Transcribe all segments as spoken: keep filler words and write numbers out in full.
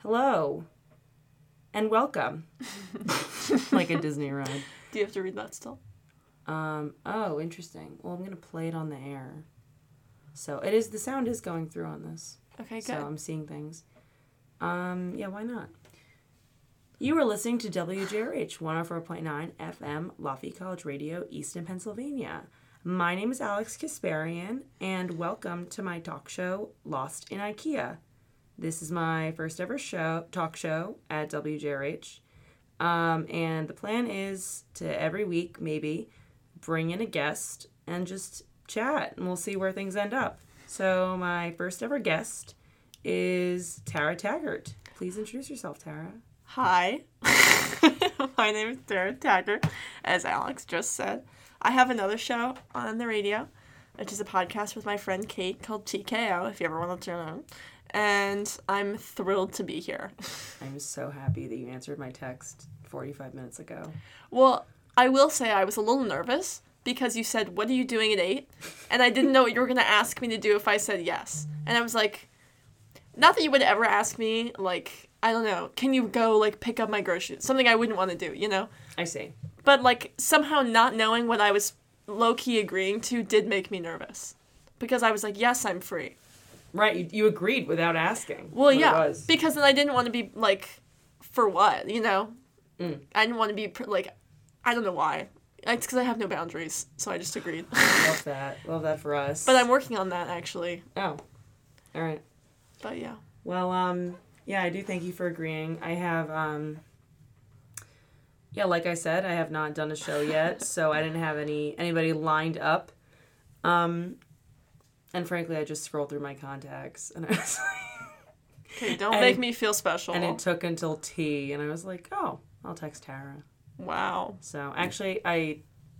Hello. And welcome. Like a Disney ride. Do you have to read that still? Um, oh, interesting. Well, I'm going to play it on the air. So it is, the sound is going through on this. Okay, good. So I'm seeing things. Um, yeah, why not? You are listening to W J R H one oh four point nine F M, Lafayette College Radio, Easton, Pennsylvania. My name is Alex Kasparian, and welcome to my talk show, Lost in IKEA. This is my first ever show, talk show at W J R H. Um, and the plan is to every week, maybe, bring in a guest and just chat, and we'll see where things end up. So my first ever guest is Tara Taggart. Please introduce yourself, Tara. Hi. My name is Tara Taggart, as Alex just said. I have another show on the radio, which is a podcast with my friend Kate called T K O, if you ever want to tune in. And I'm thrilled to be here. I'm so happy that you answered my text forty-five minutes ago. Well, I will say I was a little nervous because you said, what are you doing at eight? And I didn't know what you were going to ask me to do if I said yes. And I was like, not that you would ever ask me, like, I don't know, can you go, like, pick up my groceries? Something I wouldn't want to do, you know? I see. But, like, somehow not knowing what I was low-key agreeing to did make me nervous. Because I was like, yes, I'm free. Right, you, you agreed without asking. Well, yeah, because then I didn't want to be, like, for what, you know? Mm. I didn't want to be, like, I don't know why. It's because I have no boundaries, so I just agreed. Love that. Love that for us. But I'm working on that, actually. Oh, all right. But, yeah. Well, um, yeah, I do thank you for agreeing. I have, um, yeah, like I said, I have not done a show yet, so I didn't have any anybody lined up. Um... And frankly, I just scrolled through my contacts, and I was like... Okay, don't make me feel special. And it took until tea, and I was like, oh, I'll text Tara. Wow. So, actually, I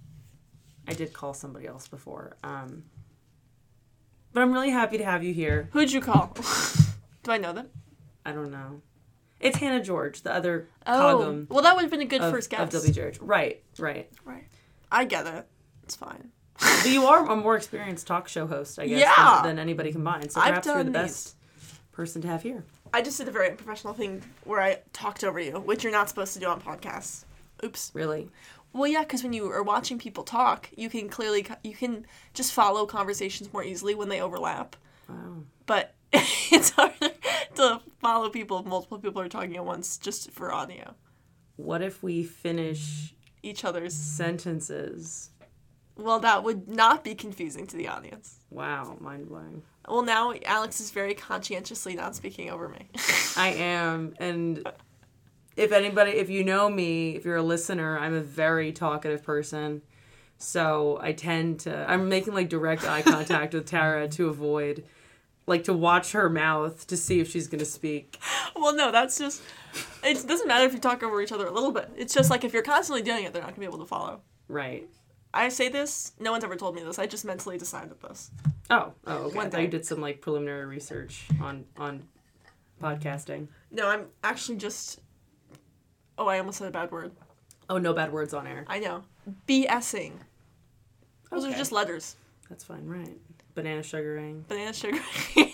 I did call somebody else before. Um, but I'm really happy to have you here. Who'd you call? Do I know them? I don't know. It's Hannah George, the other oh, Cogum. Well, that would have been a good of, first guess. Of W J R H. Right, right. Right. I get it. It's fine. But you are a more experienced talk show host, I guess, yeah. than, than anybody combined. So perhaps you're the these. best person to have here. I just did a very unprofessional thing where I talked over you, which you're not supposed to do on podcasts. Oops. Really? Well, yeah, because when you are watching people talk, you can clearly, you can just follow conversations more easily when they overlap. Wow. But it's harder to follow people if multiple people are talking at once just for audio. What if we finish each other's sentences? Well, that would not be confusing to the audience. Wow, mind-blowing. Well, now Alex is very conscientiously not speaking over me. I am, and if anybody, if you know me, if you're a listener, I'm a very talkative person, so I tend to, I'm making, like, direct eye contact with Tara to avoid, like, to watch her mouth to see if she's going to speak. Well, no, that's just, it doesn't matter if you talk over each other a little bit. It's just, like, if you're constantly doing it, they're not going to be able to follow. Right. I say this, no one's ever told me this, I just mentally decided this. Oh, oh, okay. One I thought day. you did some, like, preliminary research on, on podcasting. No, I'm actually just, oh, I almost said a bad word. Oh, no bad words on air. I know. BSing. Those Okay. are just letters. That's fine, right. Banana sugaring. Banana sugar. I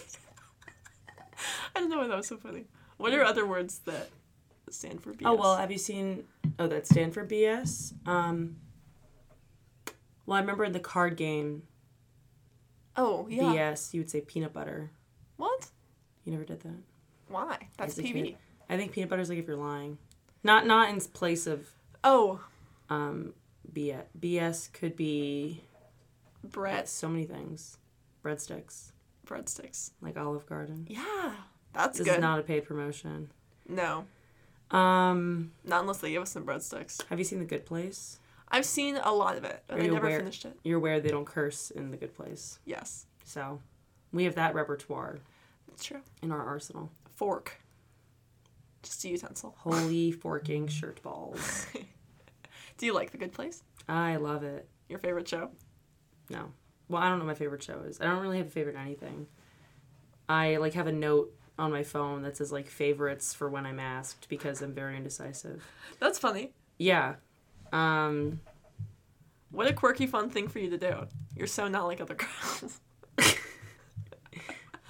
don't know why that was so funny. What are other words that stand for B S? Oh, well, have you seen, oh, that stand for B S? Um... Well, I remember in the card game, oh, yeah. B S, you would say peanut butter. What? You never did that? Why? That's P B. I think peanut butter is like if you're lying. Not not in place of... Oh. Um, B S. B S could be... Bread. So many things. Breadsticks. Breadsticks. Like Olive Garden. Yeah. That's this good. This is not a paid promotion. No. Um. Not unless they give us some breadsticks. Have you seen The Good Place? I've seen a lot of it, but I never aware, finished it. You're aware they don't curse in The Good Place. Yes. So, we have that repertoire. That's true. In our arsenal. Fork. Just a utensil. Holy forking shirt balls. Do you like The Good Place? I love it. Your favorite show? No. Well, I don't know what my favorite show is. I don't really have a favorite anything. I, like, have a note on my phone that says, like, favorites for when I'm asked because I'm very indecisive. That's funny. Yeah. Um, what a quirky, fun thing for you to do. You're so not like other girls.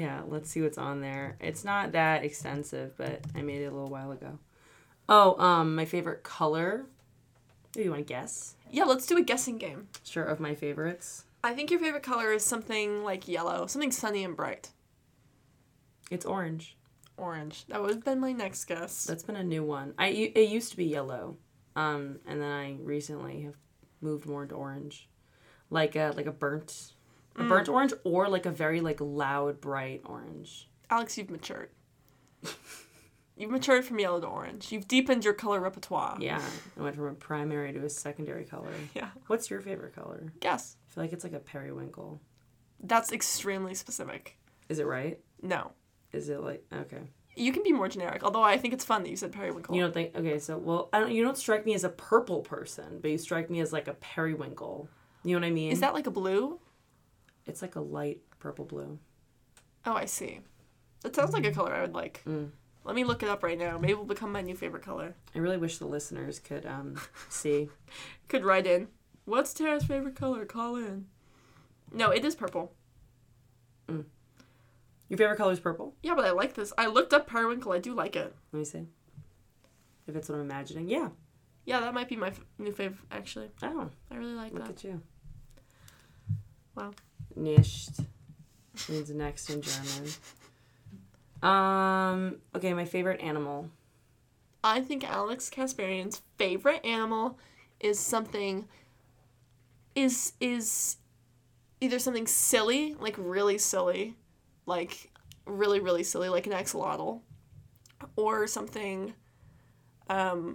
Yeah, let's see what's on there. It's not that extensive, but I made it a little while ago. Oh, um, my favorite color. Do you want to guess? Yeah, let's do a guessing game. Sure, of my favorites. I think your favorite color is something like yellow, something sunny and bright. It's orange. Orange. That would have been my next guess. That's been a new one. I it used to be yellow, um, and then I recently have moved more to orange, like a like a burnt, a Mm. burnt orange, or like a very like loud bright orange. Alex, you've matured. You've matured from yellow to orange. You've deepened your color repertoire. Yeah, I went from a primary to a secondary color. Yeah. What's your favorite color? Guess. I feel like it's like a periwinkle. That's extremely specific. Is it right? No. Is it like okay? You can be more generic, although I think it's fun that you said periwinkle. You don't think okay? So well, I don't. You don't strike me as a purple person, but you strike me as like a periwinkle. You know what I mean? Is that like a blue? It's like a light purple blue. Oh, I see. That sounds like a color I would like. Mm. Let me look it up right now. Maybe it will become my new favorite color. I really wish the listeners could um see. Could write in. What's Tara's favorite color? Call in. No, it is purple. Mm. Your favorite color is purple? Yeah, but I like this. I looked up periwinkle. I do like it. Let me see. If it's what I'm imagining, yeah. Yeah, that might be my f- new fave, actually. Oh, I really like look that. at you. Wow. Nicht means next in German. Um. Okay, my favorite animal. I think Alex Kasparian's favorite animal is something is is either something silly, like really silly, like really really silly, like an axolotl, or something um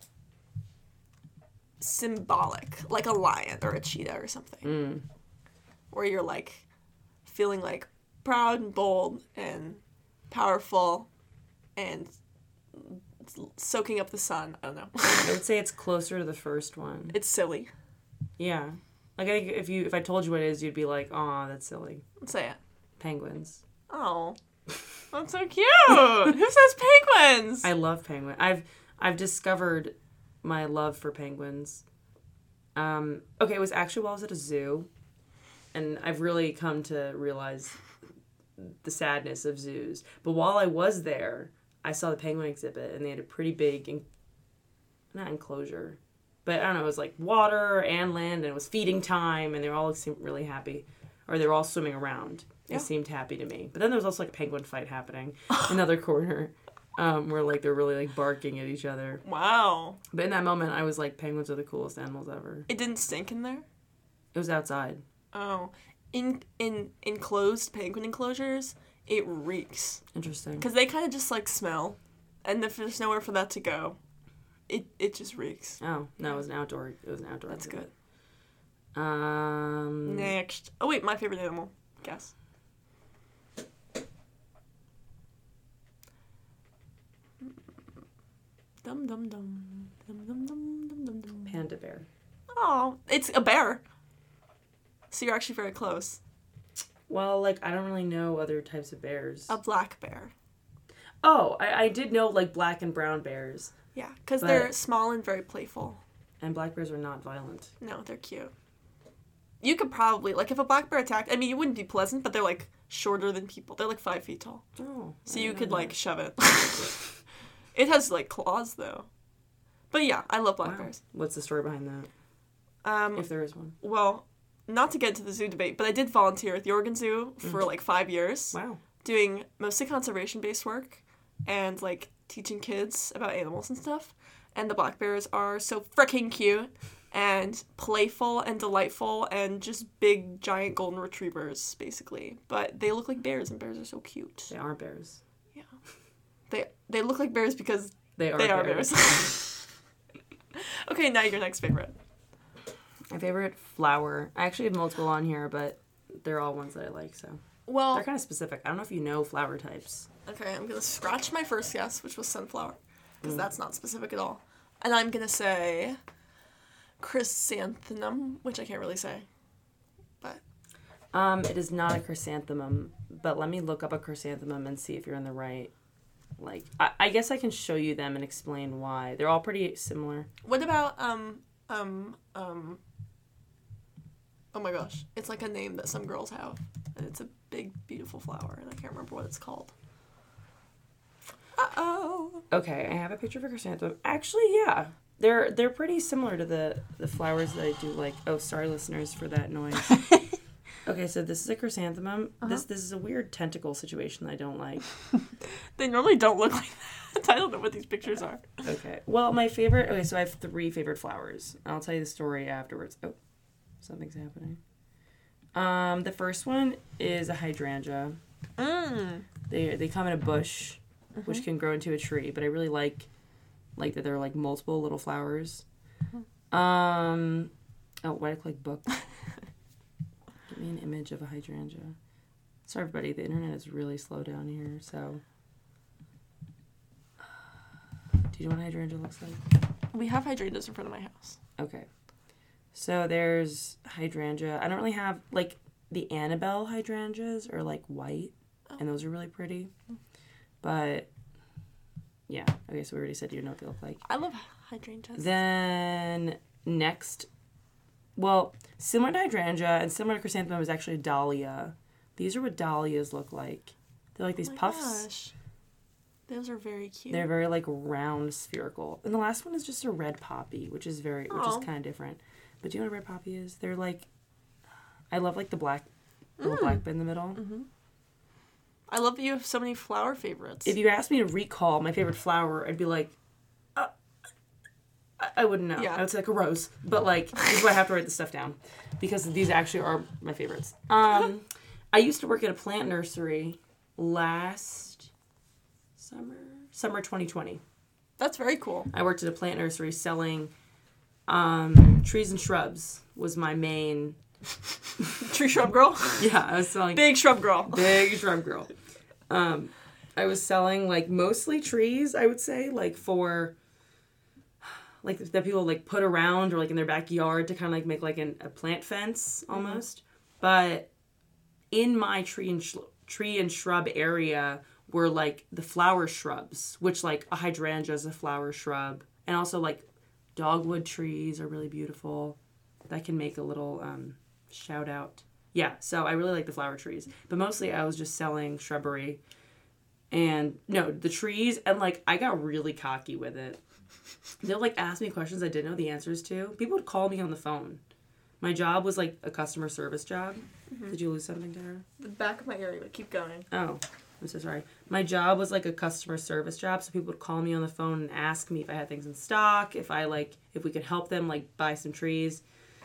symbolic, like a lion or a cheetah or something. Mm. Where you're like feeling like proud and bold and powerful and soaking up the sun. I don't know. I would say it's closer to the first one. It's silly. Yeah. Like I, if you if I told you what it is, you'd be like, "Aw, that's silly." Let's say it. Penguins. Oh, that's so cute. Who says penguins? I love penguins. I've I've discovered my love for penguins. Um. Okay, it was actually while I was at a zoo, and I've really come to realize the sadness of zoos. But while I was there, I saw the penguin exhibit, and they had a pretty big, en- not enclosure, but I don't know, it was like water and land, and it was feeding time, and they were all seemed really happy, or they were all swimming around. They Yeah. seemed happy to me. But then there was also like a penguin fight happening in another corner, um, where like they're really like barking at each other. Wow. But in that moment, I was like, penguins are the coolest animals ever. It didn't stink in there? It was outside. Oh. In in enclosed penguin enclosures, it reeks. Interesting. Because they kind of just like smell. And if there's nowhere for that to go, it it just reeks. Oh no, it was an outdoor. It was an outdoor. That's exhibit. Um. Next. Oh wait, my favorite animal. Guess. Dum dum dum. Dum dum dum dum dum dum. Panda bear. Oh, it's a bear. So you're actually very close. Well, like I don't really know other types of bears. A black bear. Oh, I, I did know like black and brown bears, Yeah, because But- they're small and very playful. and black bears are not violent. No, they're cute. You could probably, like, if a black bear attacked, I mean, it wouldn't be pleasant, but they're, like, shorter than people. They're, like, five feet tall. Oh. So I you didn't could, know like, that. shove it. It has, like, claws, though. But yeah, I love black Wow. bears. What's the story behind that? Um, If there is one. well, not to get into the zoo debate, but I did volunteer at the Oregon Zoo for, like, five years. Wow. Doing mostly conservation-based work and, like, teaching kids about animals and stuff. And the black bears are so freaking cute and playful and delightful and just big, giant golden retrievers, basically. But they look like bears, and bears are so cute. They are bears. Yeah. They they look like bears because They are they are bears. bears. Okay, now your next favorite. My favorite flower. I actually have multiple on here, but they're all ones that I like, so. Well, They're kind of specific. I don't know if you know flower types. okay, I'm going to scratch my first guess, which was sunflower, because Mm. that's not specific at all. And I'm going to say chrysanthemum, which I can't really say. But Um, it is not a chrysanthemum, but let me look up a chrysanthemum and see if you're in the right. Like, I, I guess I can show you them and explain why. They're all pretty similar. what about, um, um, um, Oh my gosh. It's like a name that some girls have. And it's a big, beautiful flower, and I can't remember what it's called. Uh-oh. Okay, I have a picture of a chrysanthemum. Actually, yeah. They're they're pretty similar to the, the flowers that I do like. Oh, sorry, listeners, for that noise. Okay, so this is a chrysanthemum. Uh-huh. This this is a weird tentacle situation that I don't like. They normally don't look like that. I don't know what these pictures are. Okay. Well, my favorite... Okay, so I have three favorite flowers. I'll tell you the story afterwards. Oh, something's happening. Um, the first one is a hydrangea. Mm. They they come in a bush, mm-hmm. which can grow into a tree, but I really like like that there are like multiple little flowers. Mm-hmm. Um, oh, why did I click book? Give me an image of a hydrangea. Sorry, everybody, the internet is really slow down here, so... Do you know what a hydrangea looks like? We have hydrangeas in front of my house. Okay. So there's hydrangea. I don't really have, like, the Annabelle hydrangeas are, like, white, oh. and those are really pretty. But, yeah. Okay, so we already said you know what they look like. I love hydrangeas. Then, next... Well, similar to hydrangea and similar to chrysanthemum is actually dahlia. These are what dahlias look like. They're like these oh my puffs. Gosh. Those are very cute. They're very like round, spherical. And the last one is just a red poppy, which is very, Aww. which is kind of different. But do you know what a red poppy is? They're like, I love like the black, little mm. black bit in the middle. Mm-hmm. I love that you have so many flower favorites. If you asked me to recall my favorite flower, I'd be like, uh, I, I wouldn't know. Yeah. I would say like a rose. But like, this is why I have to write this stuff down. Because these actually are my favorites. Um, I used to work at a plant nursery last summer, summer twenty twenty. That's very cool. I worked at a plant nursery selling um, trees and shrubs was my main... Tree shrub girl? Yeah, I was selling... Big shrub girl. Big shrub girl. Um, I was selling, like, mostly trees, I would say, like, for... Like, that people, like, put around or, like, in their backyard to kind of, like, make, like, an, a plant fence, almost. Mm-hmm. But in my tree and sh- tree and shrub area were, like, the flower shrubs, which, like, a hydrangea is a flower shrub. And also, like, dogwood trees are really beautiful. That can make a little... Um, shout out. Yeah, so I really like the flower trees. But mostly I was just selling shrubbery. And, no, the trees. And, like, I got really cocky with it. They'll, like, ask me questions I didn't know the answers to. People would call me on the phone. My job was, like, a customer service job. Mm-hmm. Did you lose something, Tara? The back of my ear, but keep going. Oh, I'm so sorry. My job was, like, a customer service job. So people would call me on the phone and ask me if I had things in stock. If I, like, if we could help them, like, buy some trees.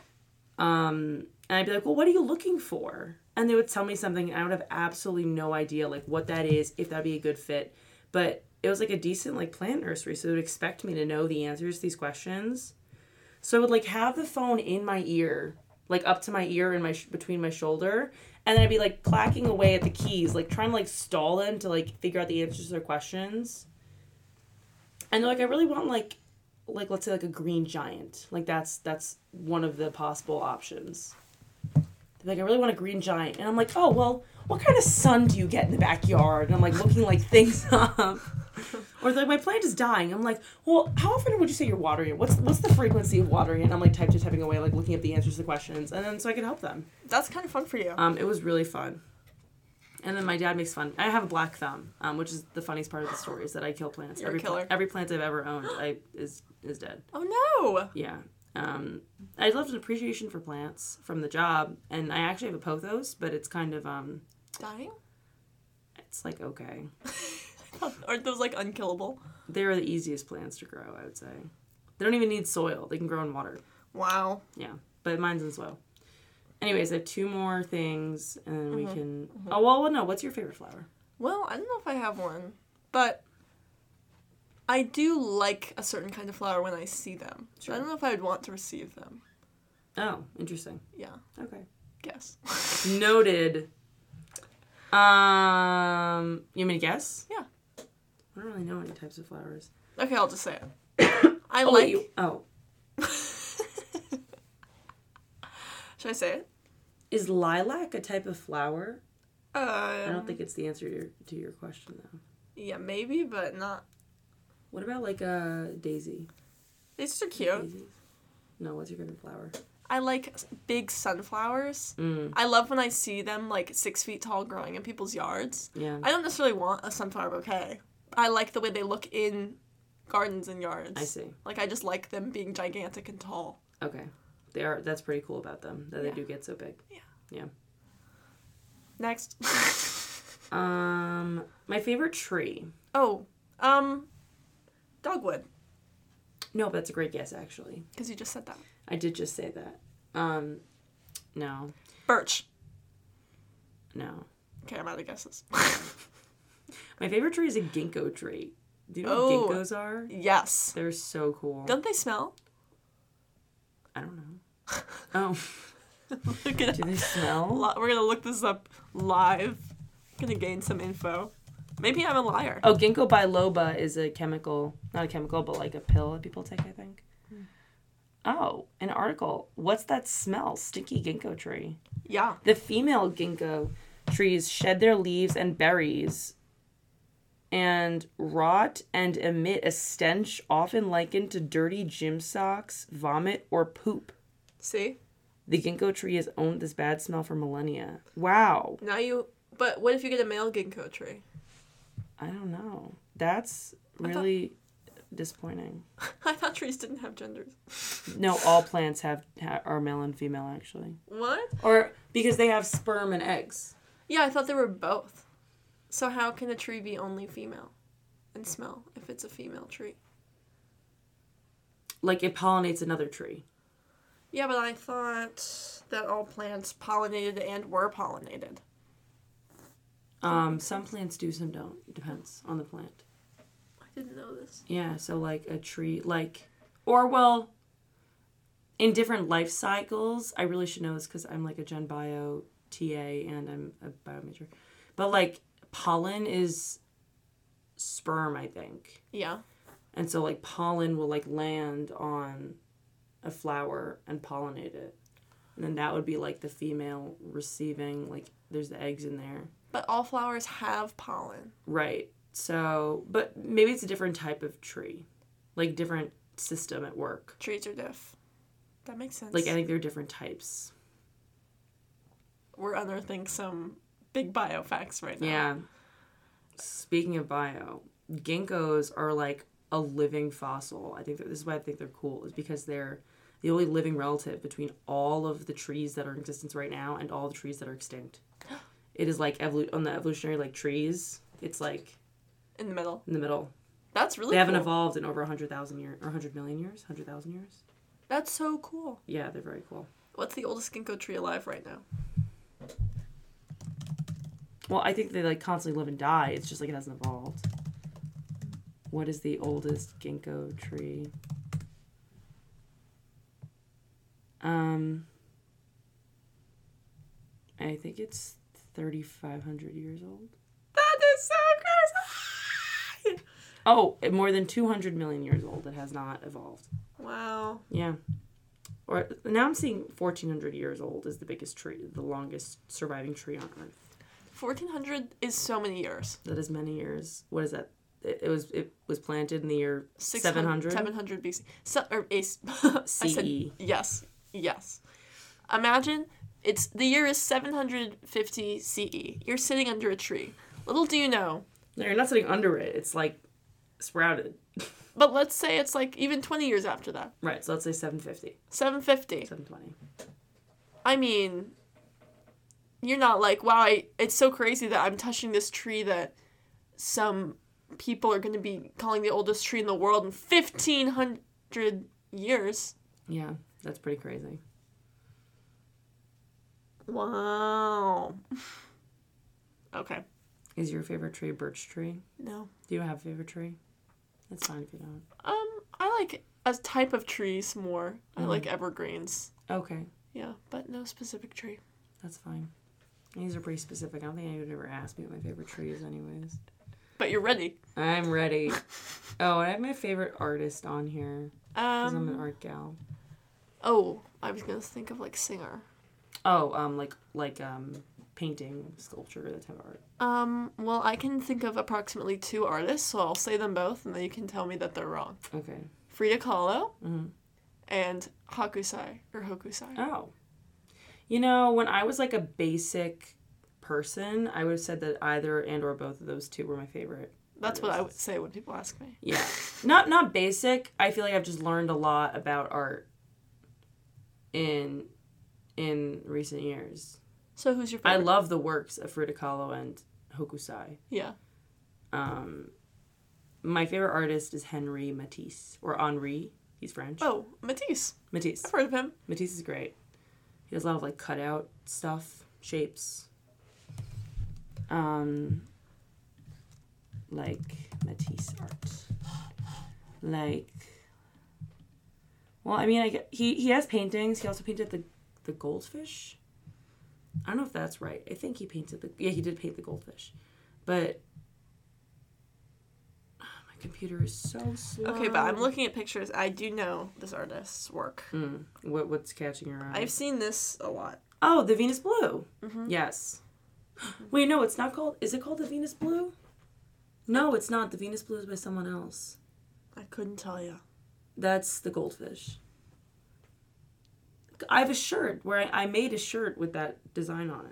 Um... And I'd be like, well, what are you looking for? And they would tell me something, and I would have absolutely no idea, like, what that is, if that'd be a good fit. But it was, like, a decent, like, plant nursery, so they would expect me to know the answers to these questions. So I would, like, have the phone in my ear, like, up to my ear and my sh- between my shoulder, and then I'd be, like, clacking away at the keys, like, trying to, like, stall them to, like, figure out the answers to their questions. And they're like, I really want, like, like, let's say, like, a green giant. Like, that's that's one of the possible options. They're like, I really want a green giant. And I'm like, oh, well, what kind of sun do you get in the backyard? And I'm, like, looking, like, things up. Or they're like, my plant is dying. I'm like, well, how often would you say you're watering it? What's what's the frequency of watering it? And I'm, like, type to typing away, like, looking up the answers to the questions. And then so I could help them. That's kind of fun for you. Um, it was really fun. And then my dad makes fun. I have a black thumb, um, which is the funniest part of the story, is that I kill plants. You're every a killer. Pla- every plant I've ever owned I is is dead. Oh, no! Yeah. Um, I left an appreciation for plants from the job, and I actually have a pothos, but it's kind of, um... dying? It's, like, okay. Aren't those, like, unkillable? They're the easiest plants to grow, I would say. They don't even need soil. They can grow in water. Wow. Yeah, but mine's in soil. Anyways, I have two more things, and then mm-hmm. we can... Mm-hmm. Oh, well, no, what's your favorite flower? Well, I don't know if I have one, but... I do like a certain kind of flower when I see them. Sure. I don't know if I would want to receive them. Oh, interesting. Yeah. Okay. Guess. Noted. Um, you want me to guess? Yeah. I don't really know any types of flowers. Okay, I'll just say it. I oh, like... Wait, you... Oh. Should I say it? Is lilac a type of flower? Um, I don't think it's the answer to your, to your question, though. Yeah, maybe, but not... What about, like, a daisy? Daisies are cute. Daisies? No, what's your favorite flower? I like big sunflowers. Mm. I love when I see them, like, six feet tall growing in people's yards. Yeah. I don't necessarily want a sunflower bouquet. I like the way they look in gardens and yards. I see. Like, I just like them being gigantic and tall. Okay. They are. That's pretty cool about them, that Yeah. they do get so big. Yeah. Yeah. Next. Um, my favorite tree. oh, um, dogwood. No, but that's a great guess, actually. Because you just said that. I did just say that. Um, no. Birch. No. Okay, I'm out of guesses. My favorite tree is a ginkgo tree. Do you know Oh. what ginkgos are? Yes. They're so cool. Don't they smell? I don't know. Oh, Look at do they smell? Li- We're gonna look this up live. Gonna gain some info. Maybe I'm a liar. Oh, ginkgo biloba is a chemical, not a chemical, but like a pill that people take, I think. Hmm. Oh, an article. What's that smell? Stinky ginkgo tree. Yeah. The female ginkgo trees shed their leaves and berries and rot and emit a stench often likened to dirty gym socks, vomit, or poop. See? The ginkgo tree has owned this bad smell for millennia. Wow. Now you. But what if you get a male ginkgo tree? I don't know. That's really disappointing. I thought trees didn't have genders. No, all plants have ha- are male and female, actually. What? Or because they have sperm and eggs. Yeah, I thought they were both. So how can a tree be only female and smell if it's a female tree? Like it pollinates another tree. Yeah, but I thought that all plants pollinated and were pollinated. Um, some plants do, some don't. It depends on the plant. I didn't know this. Yeah, so like a tree, like, or well, in different life cycles, I really should know this because I'm like a Gen Bio T A and I'm a bio major. But like pollen is sperm, I think. Yeah. And so like pollen will like land on a flower and pollinate it. And then that would be like the female receiving, like there's the eggs in there. But all flowers have pollen. Right. So, but maybe it's a different type of tree. Like different system at work. Trees are diff. That makes sense. Like I think there are different types. We're unearthing some big bio facts right now. Yeah. Speaking of bio, ginkgos are like a living fossil. I think that this is why I think they're cool, is because they're the only living relative between all of the trees that are in existence right now and all the trees that are extinct. It is like evolu- on the evolutionary like trees. It's like In the middle. in the middle. That's really They haven't cool. evolved in over one hundred thousand years, or one hundred million years, one hundred thousand years. That's so cool. Yeah, they're very cool. What's the oldest ginkgo tree alive right now? Well, I think they like constantly live and die. It's just like it hasn't evolved. What is the oldest ginkgo tree? Um, I think it's thirty-five hundred years old. That is so crazy! Oh, more than two hundred million years old. It has not evolved. Wow. Yeah. Or now I'm seeing fourteen hundred years old is the biggest tree, the longest surviving tree on Earth. fourteen hundred is so many years. That is many years. What is that? It, it was it was planted in the year six seven hundred seven hundred B C. So, or, A C. I C said, E. yes. Yes. Imagine it's the year is seven hundred fifty C E. You're sitting under a tree. Little do you know. No, you're not sitting under it. It's like sprouted. But let's say it's like even twenty years after that. Right, so let's say seven fifty. seven fifty. seven twenty. I mean, you're not like, wow, I, it's so crazy that I'm touching this tree that some people are going to be calling the oldest tree in the world in fifteen hundred years. Yeah, that's pretty crazy. Wow. Okay. Is your favorite tree a birch tree? No. Do you have a favorite tree? That's fine if you don't. Um, I like a type of trees more. I Mhm. like evergreens. Okay, Yeah, but no specific tree. that's fine. These are pretty specific. I don't think anyone would ever ask me what my favorite tree is anyways. But you're ready. I'm ready. Oh, I have my favorite artist on here. Because I'm an Um, art gal. oh, I was going to think of like singer. Oh, um, like, like, um, painting, sculpture, that type of art. Um, well, I can think of approximately two artists, so I'll say them both, and then you can tell me that they're wrong. Okay. Frida Kahlo Mm-hmm. and Hakusai or Hokusai. Oh. You know, when I was like a basic person, I would have said that either and or both of those two were my favorite. That's artists. what I would say when people ask me. Yeah. Not not basic. I feel like I've just learned a lot about art in in recent years. So who's your favorite? I love the works of Frida Kahlo and Hokusai. Yeah. Um, my favorite artist is Henri Matisse, or Henri. He's French. Oh, Matisse. Matisse. I've heard of him. Matisse is great. He does a lot of like cutout stuff, shapes. Um, like Matisse art. Like, well, I mean, I get, he he has paintings. He also painted the the goldfish. I don't know if that's right. I think he painted the yeah he did paint the goldfish, but oh, my computer is so slow. Okay, but I'm looking at pictures. I do know this artist's work. Mm, what what's catching your eye? I've seen this a lot. Oh, the Venus Blue. Mm-hmm. Yes. Wait, no, it's not called. Is it called the Venus Blue? No, it's not. The Venus Blue is by someone else. I couldn't tell you. That's the goldfish. I have a shirt where I, I made a shirt with that design on it.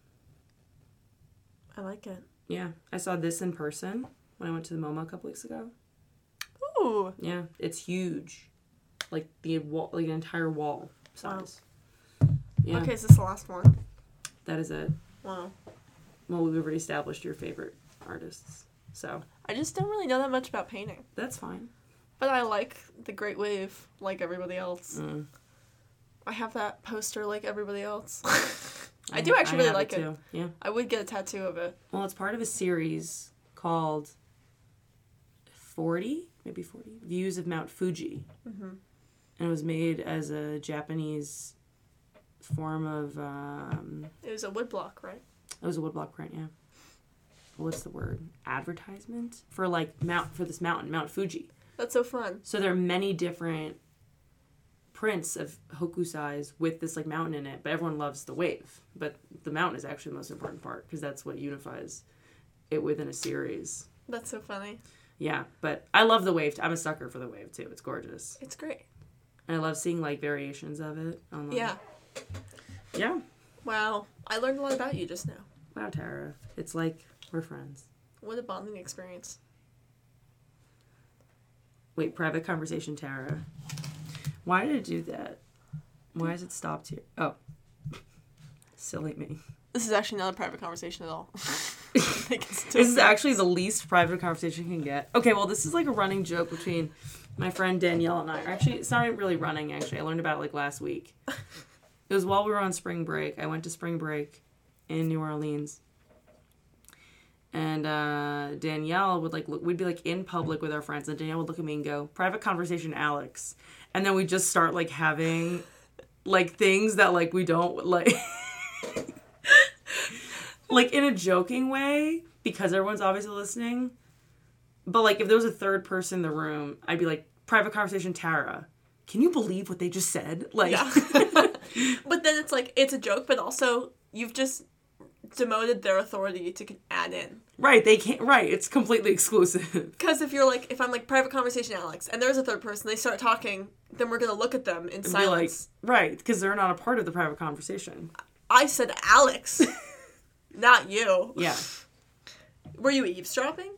I like it. Yeah, I saw this in person when I went to the MoMA a couple weeks ago. Ooh. Yeah, it's huge, like the wall, like an entire wall size. Wow. Yeah. Okay, is this the last one? That is it. Wow. Well, we've already established your favorite artists, so I just don't really know that much about painting. that's fine. But I like the Great Wave, like everybody else. Mm. I have that poster like everybody else. I, I do actually really have like it. too. Yeah. I would get a tattoo of it. Well, it's part of a series called forty, maybe forty, Views of Mount Fuji. Mm-hmm. And it was made as a Japanese form of, um, It was a woodblock, right? it was a woodblock print, yeah. What's the word? Advertisement? For like, mount for this mountain, Mount Fuji. That's so fun. So there are many different prints of Hokusai's with this like mountain in it, but everyone loves the wave. But the mountain is actually the most important part because that's what unifies it within a series. That's so funny. Yeah, but I love the wave. I'm a sucker for the wave too. It's gorgeous. It's great. And I love seeing like variations of it online. Yeah. Yeah. Wow. I learned a lot about you just now. Wow, Tara. It's like we're friends. What a bonding experience. Wait, private conversation, Tara. Why did it do that? Why has it stopped here? Oh. Silly me. This is actually not a private conversation at all. This is actually the least private conversation you can get. Okay, well, this is like a running joke between my friend Danielle and I. Actually, it's not really running, actually. I learned about it like last week. It was while we were on spring break. I went to spring break in New Orleans. And uh, Danielle would like, look, we'd be like in public with our friends, and Danielle would look at me and go, private conversation, Alex. And then we'd just start like having like things that like we don't like, like in a joking way, because everyone's obviously listening. But like if there was a third person in the room, I'd be like, private conversation, Tara. Can you believe what they just said? Like, yeah. But then it's like, it's a joke, but also you've just demoted their authority to add in. Right, they can't, right, it's completely exclusive. Because if you're like, if I'm like, private conversation, Alex, and there's a third person, they start talking, then we're going to look at them in And be silence. like, right, because they're not a part of the private conversation. I said Alex, not you. Yeah. Were you eavesdropping?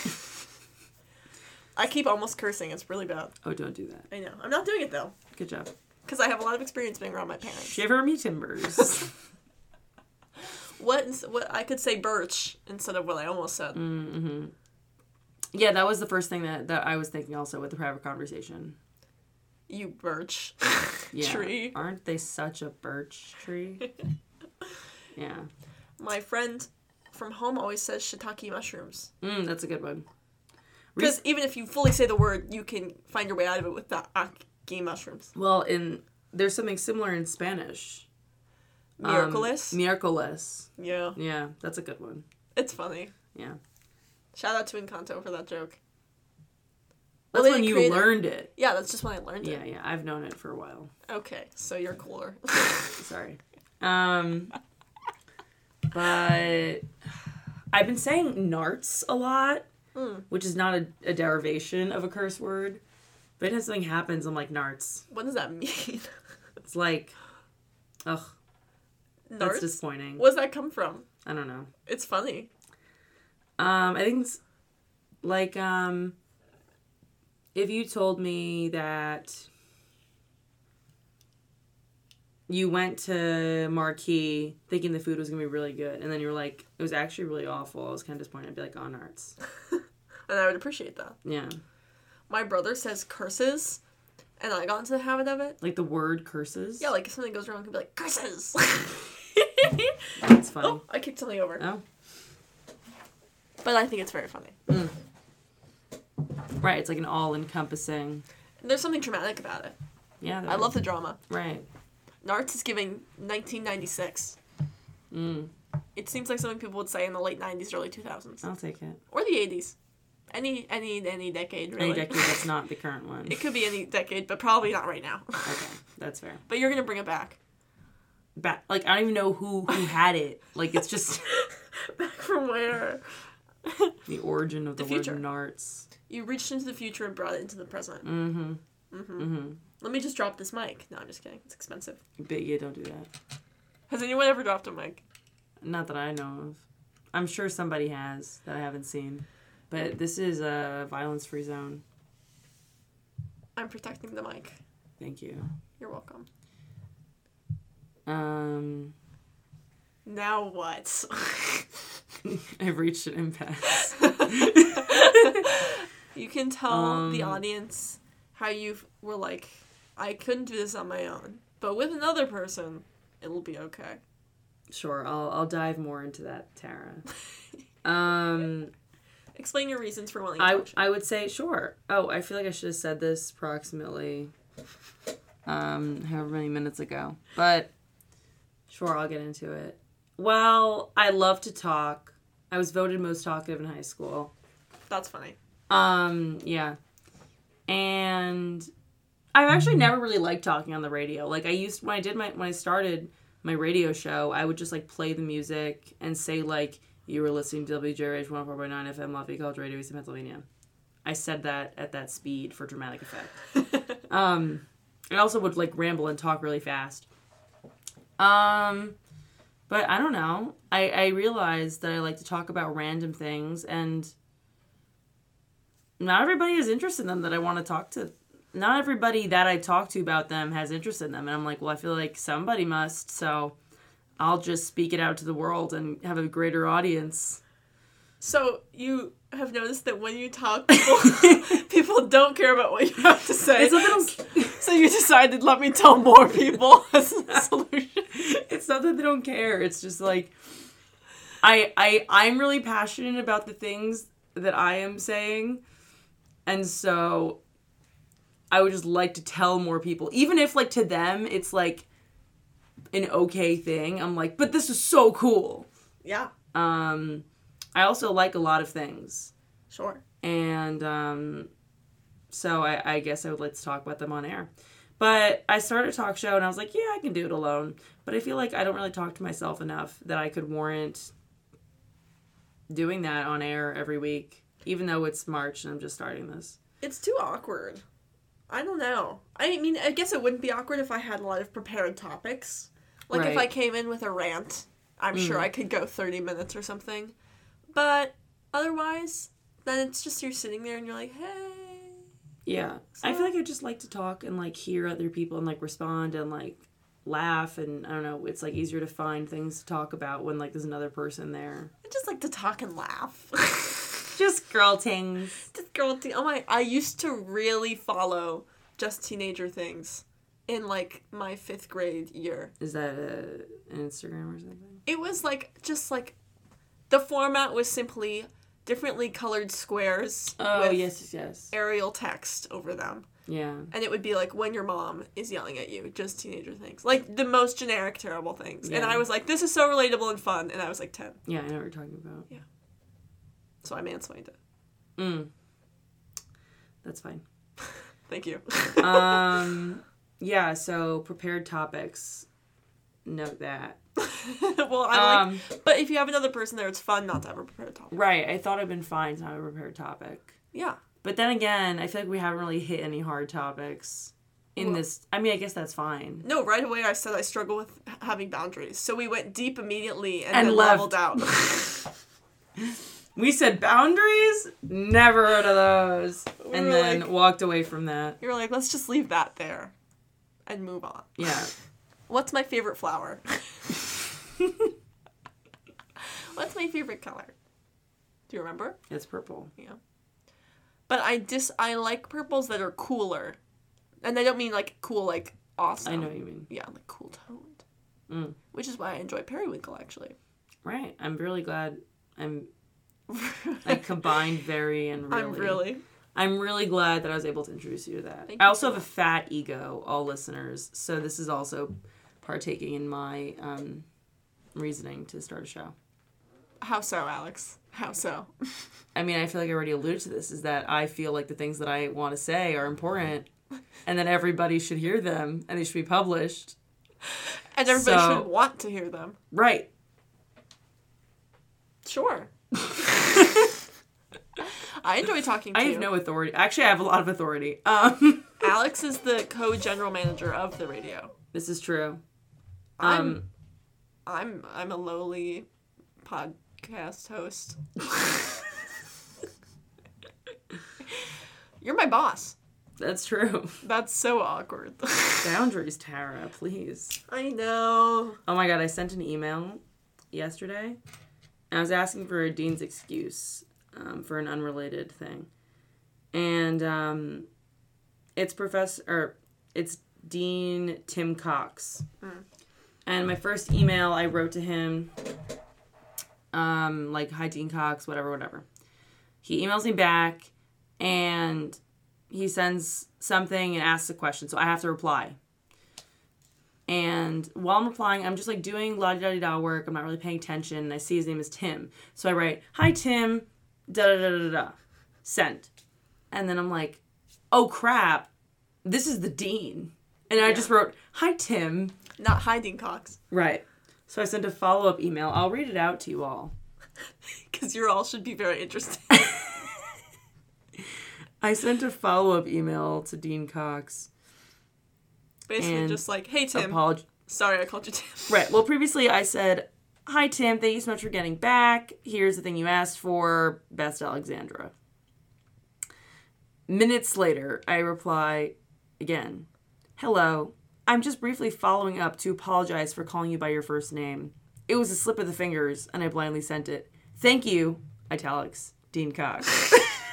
I keep almost cursing. It's really bad. Oh, don't do that. I know. I'm not doing it, though. Good job. Because I have a lot of experience being around my parents. Shiver me timbers. What, what I could say birch instead of what I almost said. Mm-hmm. Yeah, that was the first thing that, that I was thinking also with the private conversation. You birch Yeah. tree. Aren't they such a birch tree? Yeah. My friend from home always says shiitake mushrooms. Mm, that's a good one. Because even if you fully say the word, you can find your way out of it with the aki mushrooms. Well, in there's something similar in Spanish. Miércoles? Um, miércoles. Yeah. Yeah, that's a good one. It's funny. Yeah. Shout out to Encanto for that joke. That's Well, when they you created- learned it. Yeah, that's just when I learned Yeah, it. yeah. I've known it for a while. Okay, so you're cooler. Sorry. Um, but I've been saying narts a lot, Mm. which is not a, a derivation of a curse word. But anytime something happens, I'm like, narts. What does that mean? It's like, ugh. Narts? That's disappointing. Where does that come from? I don't know. It's funny. Um, I think it's like, um, if you told me that you went to Marquee thinking the food was going to be really good, and then you were like, it was actually really awful, I was kind of disappointed. I'd be like, oh, narts. And I would appreciate that. Yeah. My brother says curses, and I got into the habit of it. Like the word curses? Yeah, like if something goes wrong, I can be like, curses! That's funny. Oh, I kicked something over. Oh. But I think it's very funny. Mm. Right, it's like an all-encompassing... And there's something dramatic about it. Yeah. I love the drama. Right. Narts is giving nineteen ninety-six. Mm. It seems like something people would say in the late nineties, early two thousands. I'll take it. Or the eighties. Any any any decade, really. Any decade that's not the current one. It could be any decade, but probably not right now. Okay, that's fair. But you're going to bring it back. Back, like, I don't even know who, who had it. Like, it's just... Back from where? The origin of the, The future. word narts. You reached into the future and brought it into the present. Mm-hmm. Mm-hmm. Mm-hmm. Let me just drop this mic. No, I'm just kidding. It's expensive. But yeah, don't do that. Has anyone ever dropped a mic? Not that I know of. I'm sure somebody has that I haven't seen. But this is a violence-free zone. I'm protecting the mic. Thank you. You're welcome. Um, Now what? I've reached an impasse. You can tell Um, the audience how you were like, I couldn't do this on my own, but with another person, it'll be okay. Sure, I'll I'll dive more into that, Tara. Um, Explain your reasons for wanting to I talk shit. I would say sure. Oh, I feel like I should have said this approximately, um, however many minutes ago. But sure, I'll get into it. Well, I love to talk. I was voted most talkative in high school. That's funny. Um, yeah. And I've actually never really liked talking on the radio. Like I used when I did my when I started my radio show, I would just like play the music and say like you were listening to W J R H one oh four point nine F M Lafayette College Radio, Eastern Pennsylvania. I said that at that speed for dramatic effect. um, I also would like ramble and talk really fast. Um, but I don't know. I I realized that I like to talk about random things and not everybody is interested in them that I want to talk to. Not everybody that I talk to about them has interest in them. And I'm like, well, I feel like somebody must, so I'll just speak it out to the world and have a greater audience. So you have noticed that when you talk, people, people don't care about what you have to say. It's not that they don't So you decided, let me tell more people as a solution. It's not that they don't care. It's just like, I, I, I'm really passionate about the things that I am saying. And so I would just like to tell more people, even if like to them it's like an okay thing. I'm like, but this is so cool. Yeah. Um, I also like a lot of things. Sure. And um, so I, I guess I would like to talk about them on air. But I started a talk show and I was like, yeah, I can do it alone. But I feel like I don't really talk to myself enough that I could warrant doing that on air every week. Even though it's March and I'm just starting this. It's too awkward. I don't know. I mean, I guess it wouldn't be awkward if I had a lot of prepared topics. Like, Right. if I came in with a rant, I'm Mm. sure I could go thirty minutes or something. But otherwise, then it's just you're sitting there and you're like, hey. Yeah. So- I feel like I just like to talk and, like, hear other people and, like, respond and, like, laugh. And, I don't know, it's, like, easier to find things to talk about when, like, there's another person there. I just like to talk and laugh. Just girl things. Just girl teen- Oh my, I used to really follow Just Teenager Things in, like, my fifth grade year. Is that a, an Instagram or something? It was, like, just, like, the format was simply differently colored squares Oh, with yes, yes, yes. Arial text over them. Yeah. And it would be, like, when your mom is yelling at you, Just Teenager Things. Like, the most generic, terrible things. And Yeah. I was like, this is so relatable and fun. And I was, like, ten. Yeah, I know what you're talking about. So I mansplained it. Mm. That's fine. Thank you. um, yeah, so prepared topics. Note that. Well, I Um, like... But if you have another person there, it's fun not to have a prepared topic. right, I thought it'd been fine to have a prepared topic. Yeah. But then again, I feel like we haven't really hit any hard topics in Well, this. I mean, I guess that's fine. No, right away I said I struggle with h- having boundaries. So we went deep immediately and, And then left. leveled out. We said boundaries? Never heard of those. We and were then like- walked away from that. You're like, let's just leave that there and move on. Yeah. What's my favorite flower? What's my favorite color? Do you remember? It's purple. Yeah. But I dis I like purples that are cooler. And I don't mean like cool like awesome. I know what you mean. Yeah, like cool toned. Mm. Which is why I enjoy periwinkle actually. Right. I'm really glad I'm I combined very and really. I'm really. I'm really glad that I was able to introduce you to that. Thank I you also so have a fat ego, all listeners. So this is also partaking in my um, reasoning to start a show. How so, Alex? How so? I mean, I feel like I already alluded to this, is that I feel like the things that I want to say are important and that everybody should hear them and they should be published. And everybody So- should want to hear them. Right. Sure. I enjoy talking to I you. have no authority. Actually, I have a lot of authority. Um, Alex is the co-general manager of the radio. this is true. I'm Um, I'm I'm a lowly podcast host. You're my boss. that's true. That's so awkward. Boundaries, Tara, please. I know. Oh my god, I sent an email yesterday. And I was asking for a dean's excuse um, for an unrelated thing. And um, it's Professor, or it's Dean Tim Cox. Mm. And my first email I wrote to him, um, like, hi, Dean Cox, whatever, whatever. He emails me back, and he sends something and asks a question, so I have to reply. And while I'm replying, I'm just like doing la-di-da-di-da work. I'm not really paying attention. And I see his name is Tim. So I write, hi, Tim, da-da-da-da-da, send. And then I'm like, oh, crap, this is the dean. And I Yeah. just wrote, hi, Tim. Not hiding Cox. Right. So I sent a follow-up email. I'll read it out to you all. Because you all should be very interested. I sent a follow-up email to Dean Cox. Basically And just like, hey Tim. Apolog- Sorry I called you Tim. Right. Well, previously I said, hi, Tim. Thank you so much for getting back. Here's the thing you asked for. Best, Alexandra. Minutes later, I reply again. Hello. I'm just briefly following up to apologize for calling you by your first name. It was a slip of the fingers, and I blindly sent it. Thank you, italics, Dean Cox.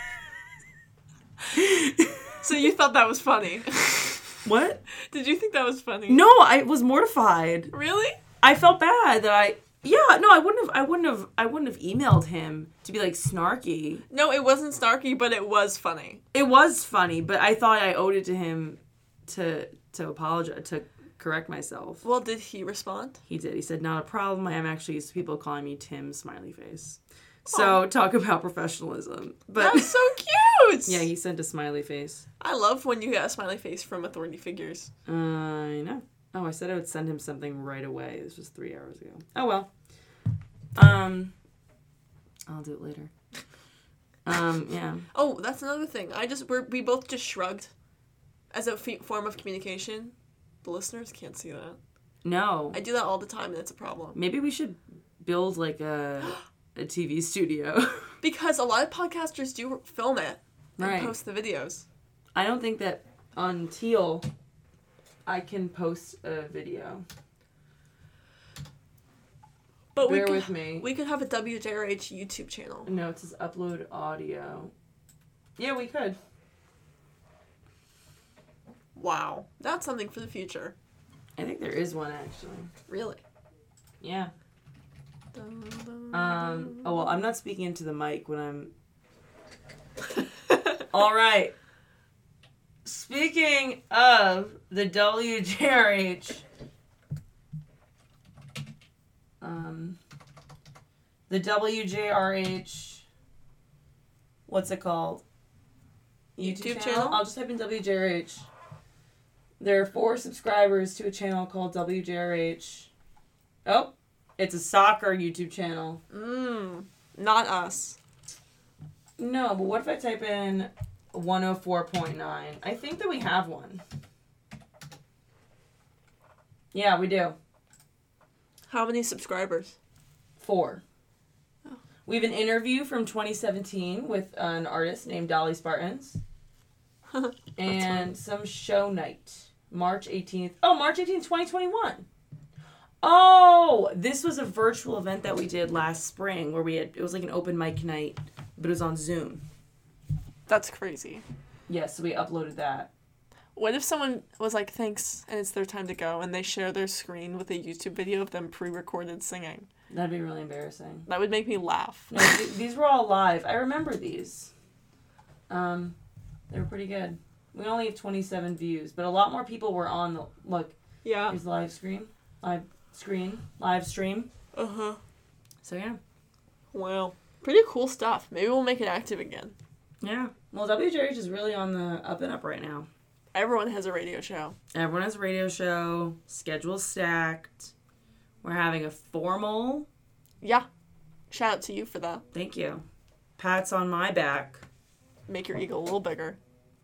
So you thought that was funny. What? Did you think that was funny? No, I was mortified. Really? I felt bad that I... Yeah, no, I wouldn't have. I wouldn't have. I wouldn't have emailed him to be like snarky. No, it wasn't snarky, but it was funny. It was funny, but I thought I owed it to him to to apologize, to correct myself. Well, did he respond? He did. He said, "Not a problem. I am actually used to people calling me Tim." Smiley face. So talk about professionalism. But That's so cute! yeah, he sent a smiley face. I love when you get a smiley face from authority figures. Uh, I know. Oh, I said I would send him something right away. This was three hours ago. Oh well. Um, I'll do it later. Um, yeah. Oh, that's another thing. I just we're, we both just shrugged as a f- form of communication. The listeners can't see that. No. I do that all the time, and it's a problem. Maybe we should build like a a T V studio. Because a lot of podcasters do film it and Right. post the videos. I don't think that on Teal I can post a video. But we Bear could, with me. we could have a W J R H YouTube channel. No, it says upload audio. Yeah, we could. Wow. That's something for the future. I think there is one actually. Really. Yeah. Um. Oh well, I'm not speaking into the mic when I'm. All right. Speaking of the W J R H, um, the W J R H, what's it called? YouTube channel? I'll just type in W J R H. There are four subscribers to a channel called W J R H. Oh, it's a soccer YouTube channel. Mmm. Not us. No, but what if I type in one oh four point nine. I think that we have one. Yeah, we do. How many subscribers? Four. Oh. We have an interview from twenty seventeen with an artist named Dolly Spartans. And some show night. March eighteenth. Oh, March eighteenth, twenty twenty-one. Oh, this was a virtual event that we did last spring where we had, it was like an open mic night, but it was on Zoom. That's crazy. Yes, so we uploaded that. What if someone was like, thanks, and it's their time to go, and they share their screen with a YouTube video of them pre-recorded singing? That'd be really embarrassing. That would make me laugh. No, th- these were all live. I remember these. Um, they were pretty good. We only have twenty-seven views, but a lot more people were on the, look, Yeah. here's the live screen, live screen, live stream. Uh-huh. So yeah. Wow. Pretty cool stuff. Maybe we'll make it active again. Yeah. Well, W J H is really on the up and up right now. Everyone has a radio show. Everyone has a radio show. Schedule's stacked. We're having a formal. Yeah. Shout out to you for that. Thank you. Pat's on my back. Make your ego a little bigger.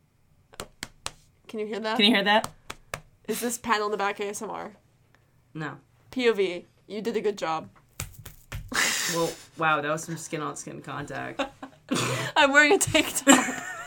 Can you hear that? Can you hear that? Is this pat on the back A S M R? No. P O V. You did a good job. Well, wow, that was some skin on skin contact. I'm wearing a tank top.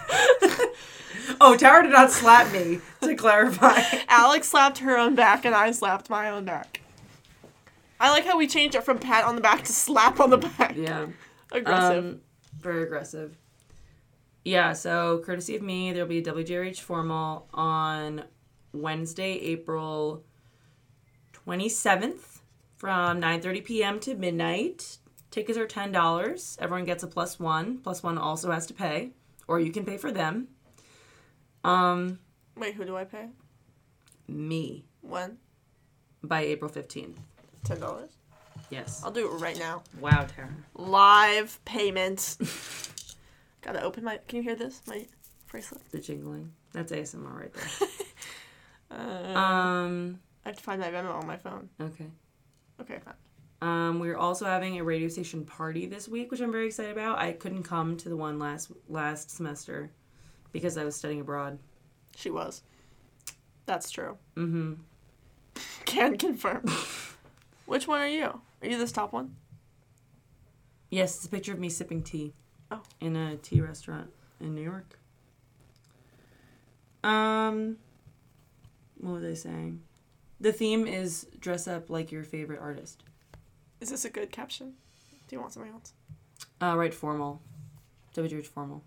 Oh, Tara did not slap me, to clarify. Alex slapped her own back and I slapped my own back. I like how we changed it from pat on the back to slap on the back. Yeah. Aggressive. Um, very aggressive. Yeah, so courtesy of me, there'll be a W J R H formal on Wednesday, April twenty-seventh from nine thirty p.m. to midnight. Tickets are ten dollars. Everyone gets a plus one. Plus one also has to pay, or you can pay for them. Um, Wait, who do I pay? me. When? By April fifteenth. ten dollars? Yes. I'll do it right now. Wow, Tara. Live payment. Gotta open my... Can you hear this? My bracelet? The jingling. That's A S M R right there. uh, um, I have to find my Venmo on my phone. okay. Okay, fine. Um, we're also having a radio station party this week, which I'm very excited about. I couldn't come to the one last last semester because I was studying abroad. She was. That's true. Mm-hmm. Can confirm. Which one are you? Are you this top one? Yes, it's a picture of me sipping tea. Oh. In a tea restaurant in New York. Um, what was I saying? The theme is dress up like your favorite artist. Is this a good caption? Do you want something else? Uh, right, formal. W J H formal.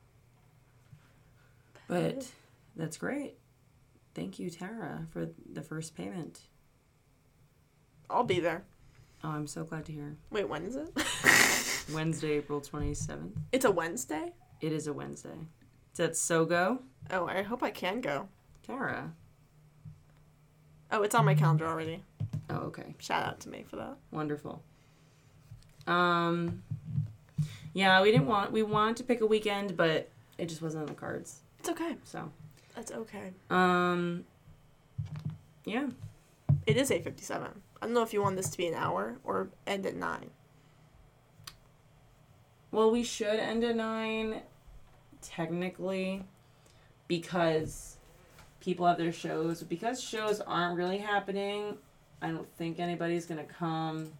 But that's great. Thank you, Tara, for the first payment. I'll be there. Oh, I'm so glad to hear. Wait, when is it? Wednesday, April twenty-seventh. It's a Wednesday? It is a Wednesday. It's at SoGo. Oh, I hope I can go. Tara. Oh, it's on my calendar already. Oh, okay. Shout out to me for that. Wonderful. Um, yeah, we didn't want, we wanted to pick a weekend, but it just wasn't on the cards. It's okay. So. That's okay. Um, yeah. It is eight fifty-seven. I don't know if you want this to be an hour or end at nine. Well, we should end at nine, technically, because people have their shows. Because shows aren't really happening, I don't think anybody's going to come.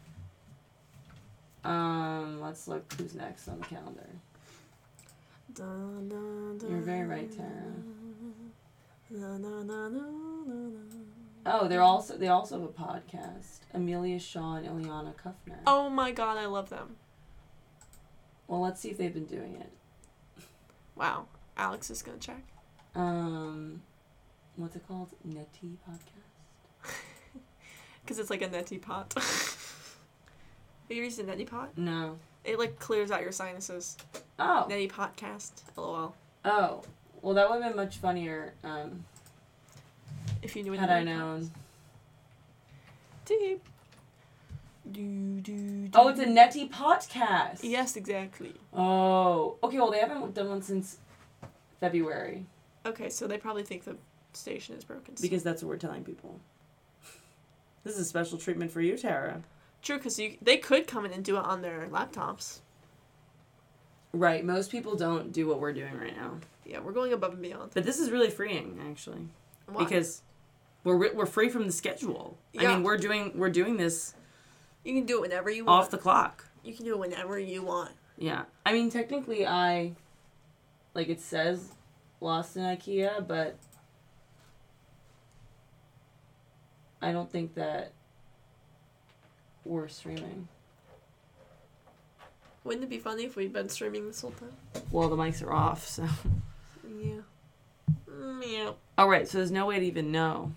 Um, let's look who's next on the calendar. Dun, dun, dun, You're very right, Tara. dun, dun, dun, dun, dun. Oh, they're also they also have a podcast. Amelia Shaw and Ileana Kufner. Oh my god, I love them. Well, let's see if they've been doing it. Wow. Alex is going to check. Um, what's it called? Netty podcast? Because it's like a neti pot. Have you used a neti pot? No. It like clears out your sinuses. Oh. Neti podcast. LOL. Oh. Well, that would have been much funnier um, If you knew what had a I neti known. pot. Deep. Do, do, do. Oh, it's a Netty podcast. Yes, exactly. Oh. Okay, well, they haven't done one since February. Okay, so they probably think the station is broken. So. Because that's what we're telling people. This is a special treatment for you, Tara. True, because they could come in and do it on their laptops. Right. Most people don't do what we're doing right now. Yeah, we're going above and beyond. But this is really freeing, actually. Why? Because we're we're free from the schedule. Yeah. I mean, we're doing we're doing this You can do it whenever you want. off the clock. You can do it whenever you want. Yeah. I mean, technically, I, like it says Lost in IKEA, but I don't think that we're streaming. Wouldn't it be funny if we'd been streaming this whole time? Well, the mics are off, so. Yeah. Meow. All right, so there's no way to even know.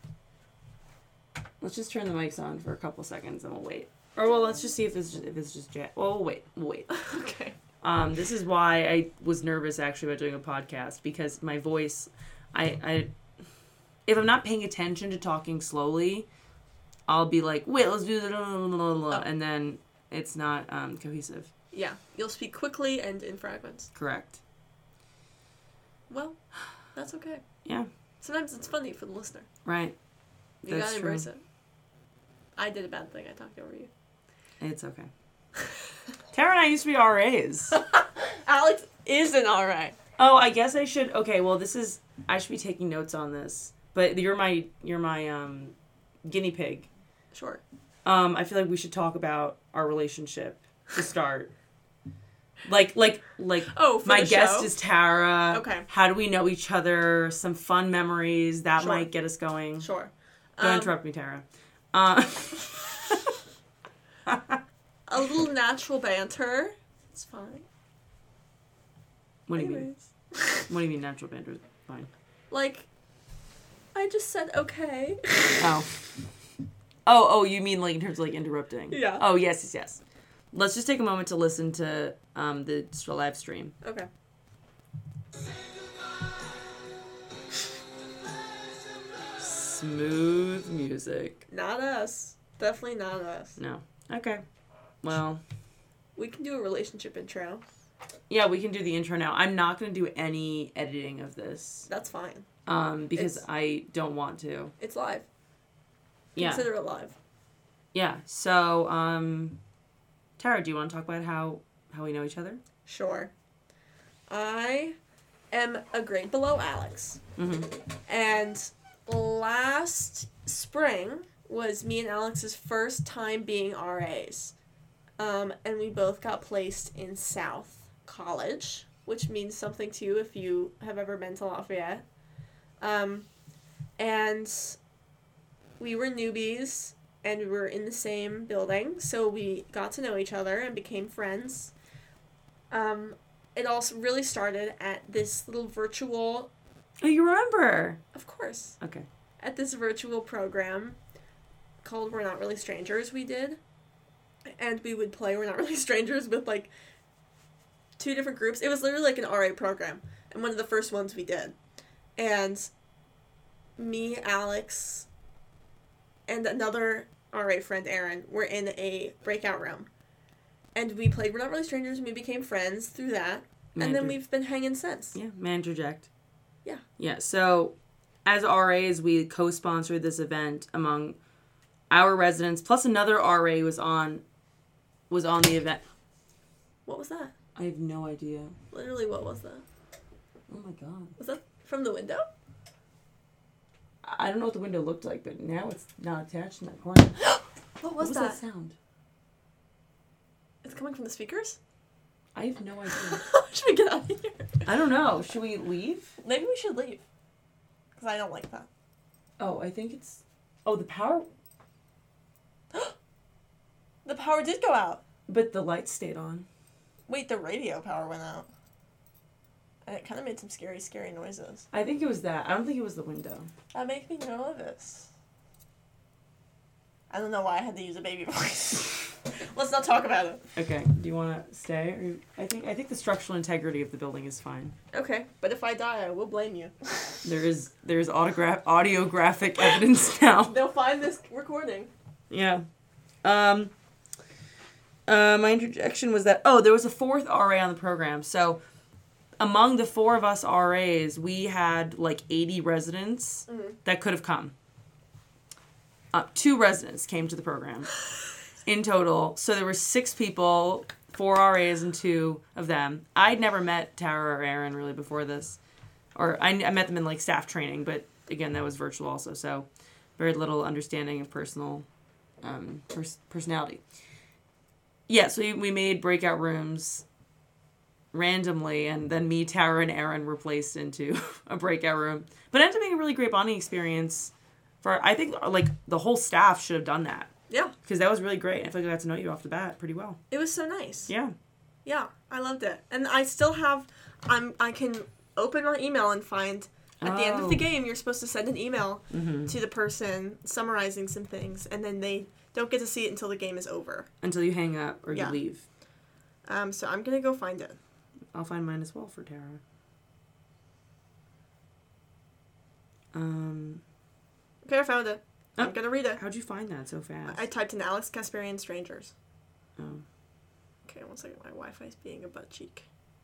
Let's just turn the mics on for a couple seconds and we'll wait. Or well, let's just see if it's just, if it's just jet. Well, we'll wait. We'll wait. Okay. Um, this is why I was nervous actually about doing a podcast, because my voice, I, I, if I'm not paying attention to talking slowly, I'll be like, wait, let's do the, oh. and then it's not um, cohesive. Yeah, you'll speak quickly and in fragments. Correct. Well, that's okay. Yeah. Sometimes it's funny for the listener. Right. You That's gotta embrace true. it. I did a bad thing. I talked over you. It's okay. Tara and I used to be R As. Alex is an R A. Oh, I guess I should. Okay, well, this is. I should be taking notes on this, but you're my you're my um, guinea pig. Sure. Um, I feel like we should talk about our relationship to start. Like, like, like. Oh, for my the guest show? is Tara. Okay. How do we know each other? Some fun memories that Sure. might get us going. Sure. Don't Um, interrupt me, Tara. Uh, A little natural banter. It's fine. what do you mean? Anyways. What do you mean natural banter is fine? Like, I just said okay. Oh. Oh, oh, you mean like in terms of like interrupting? Yeah. Oh, yes, yes, yes. Let's just take a moment to listen to um, the live stream. Okay. Smooth music. Not us. Definitely not us. No. Okay. Well, We can do a relationship intro. yeah, we can do the intro now. I'm not going to do any editing of this That's fine. um, because It's- I don't want to. It's live. Yeah. Consider it live. Yeah. So, um, Tara, do you want to talk about how, how we know each other? Sure. I am a grade below Alex. Mm-hmm. And last spring was me and Alex's first time being R As. Um, and we both got placed in South College, which means something to you if you have ever been to Lafayette. Um, and we were newbies, and we were in the same building, so we got to know each other and became friends. Um, it also really started at this little virtual, Oh, you remember? of course, Okay. at this virtual program called We're Not Really Strangers we did. And we would play We're Not Really Strangers with, like, two different groups. It was literally like an R A program, and one of the first ones we did. And me, Alex, and another R A friend, Aaron, were in a breakout room. And we played We're Not Really Strangers, and we became friends through that. May And then inter- we've been hanging since. Yeah, may I interject? Yeah. Yeah, so as R As, we co-sponsored this event among our residents, plus another R A was on was on the event. What was that? I have no idea. Literally, what was that? Oh my god. Was that from the window? I don't know what the window looked like, but now it's not attached in that corner. What was, What was that? that sound? It's coming from the speakers? I have no idea. Should we get out of here? I don't know. Should we leave? Maybe we should leave. Because I don't like that. Oh, I think it's... Oh, the power... The power did go out. But the lights stayed on. Wait, the radio power went out. And it kind of made some scary, scary noises. I think it was that. I don't think it was the window. That makes me nervous. I don't know why I had to use a baby voice. Let's not talk about it. Okay. Do you want to stay? Or... I think I think the structural integrity of the building is fine. Okay, but if I die, I will blame you. There is there is autograph audiographic evidence now. They'll find this recording. Yeah. Um. Uh, my interjection was that oh, there was a fourth R A on the program. So, among the four of us R As, we had like eighty residents Mm-hmm. that could have come. Uh, two residents came to the program in total. So there were six people four R As and two of them. I'd never met Tara or Aaron really before this. Or I, I met them in like staff training, but again, that was virtual also. So very little understanding of personal um, pers- personality. Yeah, so we, we made breakout rooms randomly, and then me, Tara, and Aaron were placed into a breakout room. But it ended up being a really great bonding experience. For I think like the whole staff should have done that. Yeah. Because that was really great. I feel like I got to know you off the bat pretty well. It was so nice. Yeah. Yeah, I loved it. And I still have, I'm, I can open my email and find, at oh. the end of the game, you're supposed to send an email mm-hmm. to the person summarizing some things, and then they don't get to see it until the game is over. Until you hang up or yeah. you leave. Um, so I'm going to go find it. I'll find mine as well for Tara. Um. Okay, I found it. Oh, I'm going to read it. How'd you find that so fast? I typed in Alex Kasparian Strangers. Oh. Okay, one second. My Wi-Fi's being a butt cheek.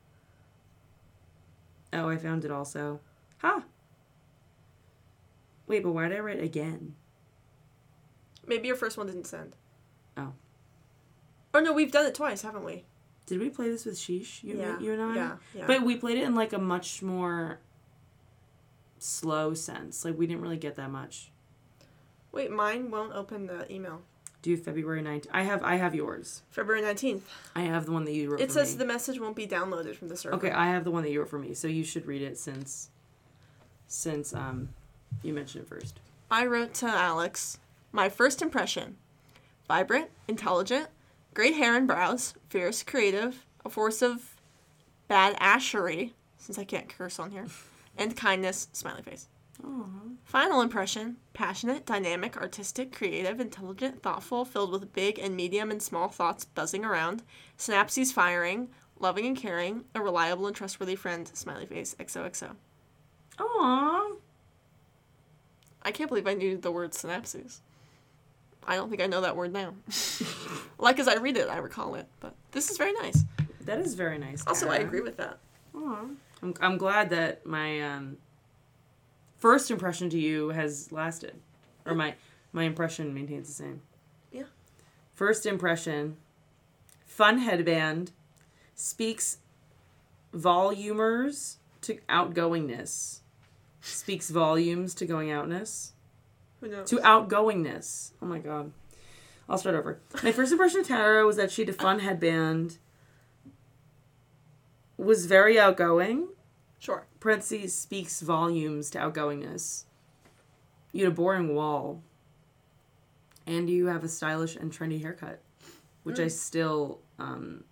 Oh, I found it also. Huh. Wait, but why did I write again? Maybe your first one didn't send. Oh. Oh, no, we've done it twice, haven't we? Did we play this with Sheesh? You, yeah. you and I? Yeah, yeah. But we played it in, like, a much more slow sense. Like, we didn't really get that much. Wait, mine won't open the email. Do you February nineteenth? I have I have yours. February nineteenth. I have the one that you wrote it for me. It says the message won't be downloaded from the server. Okay, I have the one that you wrote for me, so you should read it since, since um, you mentioned it first. I wrote to Alex, my first impression. Vibrant, intelligent, great hair and brows, fierce, creative, a force of badassery, since I can't curse on here, and kindness, smiley face. Aww. Final impression, passionate, dynamic, artistic, creative, intelligent, thoughtful, filled with big and medium and small thoughts buzzing around, synapses firing, loving and caring, a reliable and trustworthy friend, smiley face, X O X O. Aww. I can't believe I knew the word synapses. I don't think I know that word now. Like, as I read it, I recall it, but this is very nice. That is very nice, Tara. Also, I agree with that. Aww. I'm, I'm glad that my, um... first impression to you has lasted. Or my my impression maintains the same. Yeah. First impression, fun headband, speaks volumers to outgoingness. Speaks volumes to going outness. Who knows? To outgoingness. Oh my god. I'll start over. My first impression of Tara was that she had a fun headband, was very outgoing. Sure. Parentheses speaks volumes to outgoingness. You had a boring wall. And you have a stylish and trendy haircut. Which mm. I still um,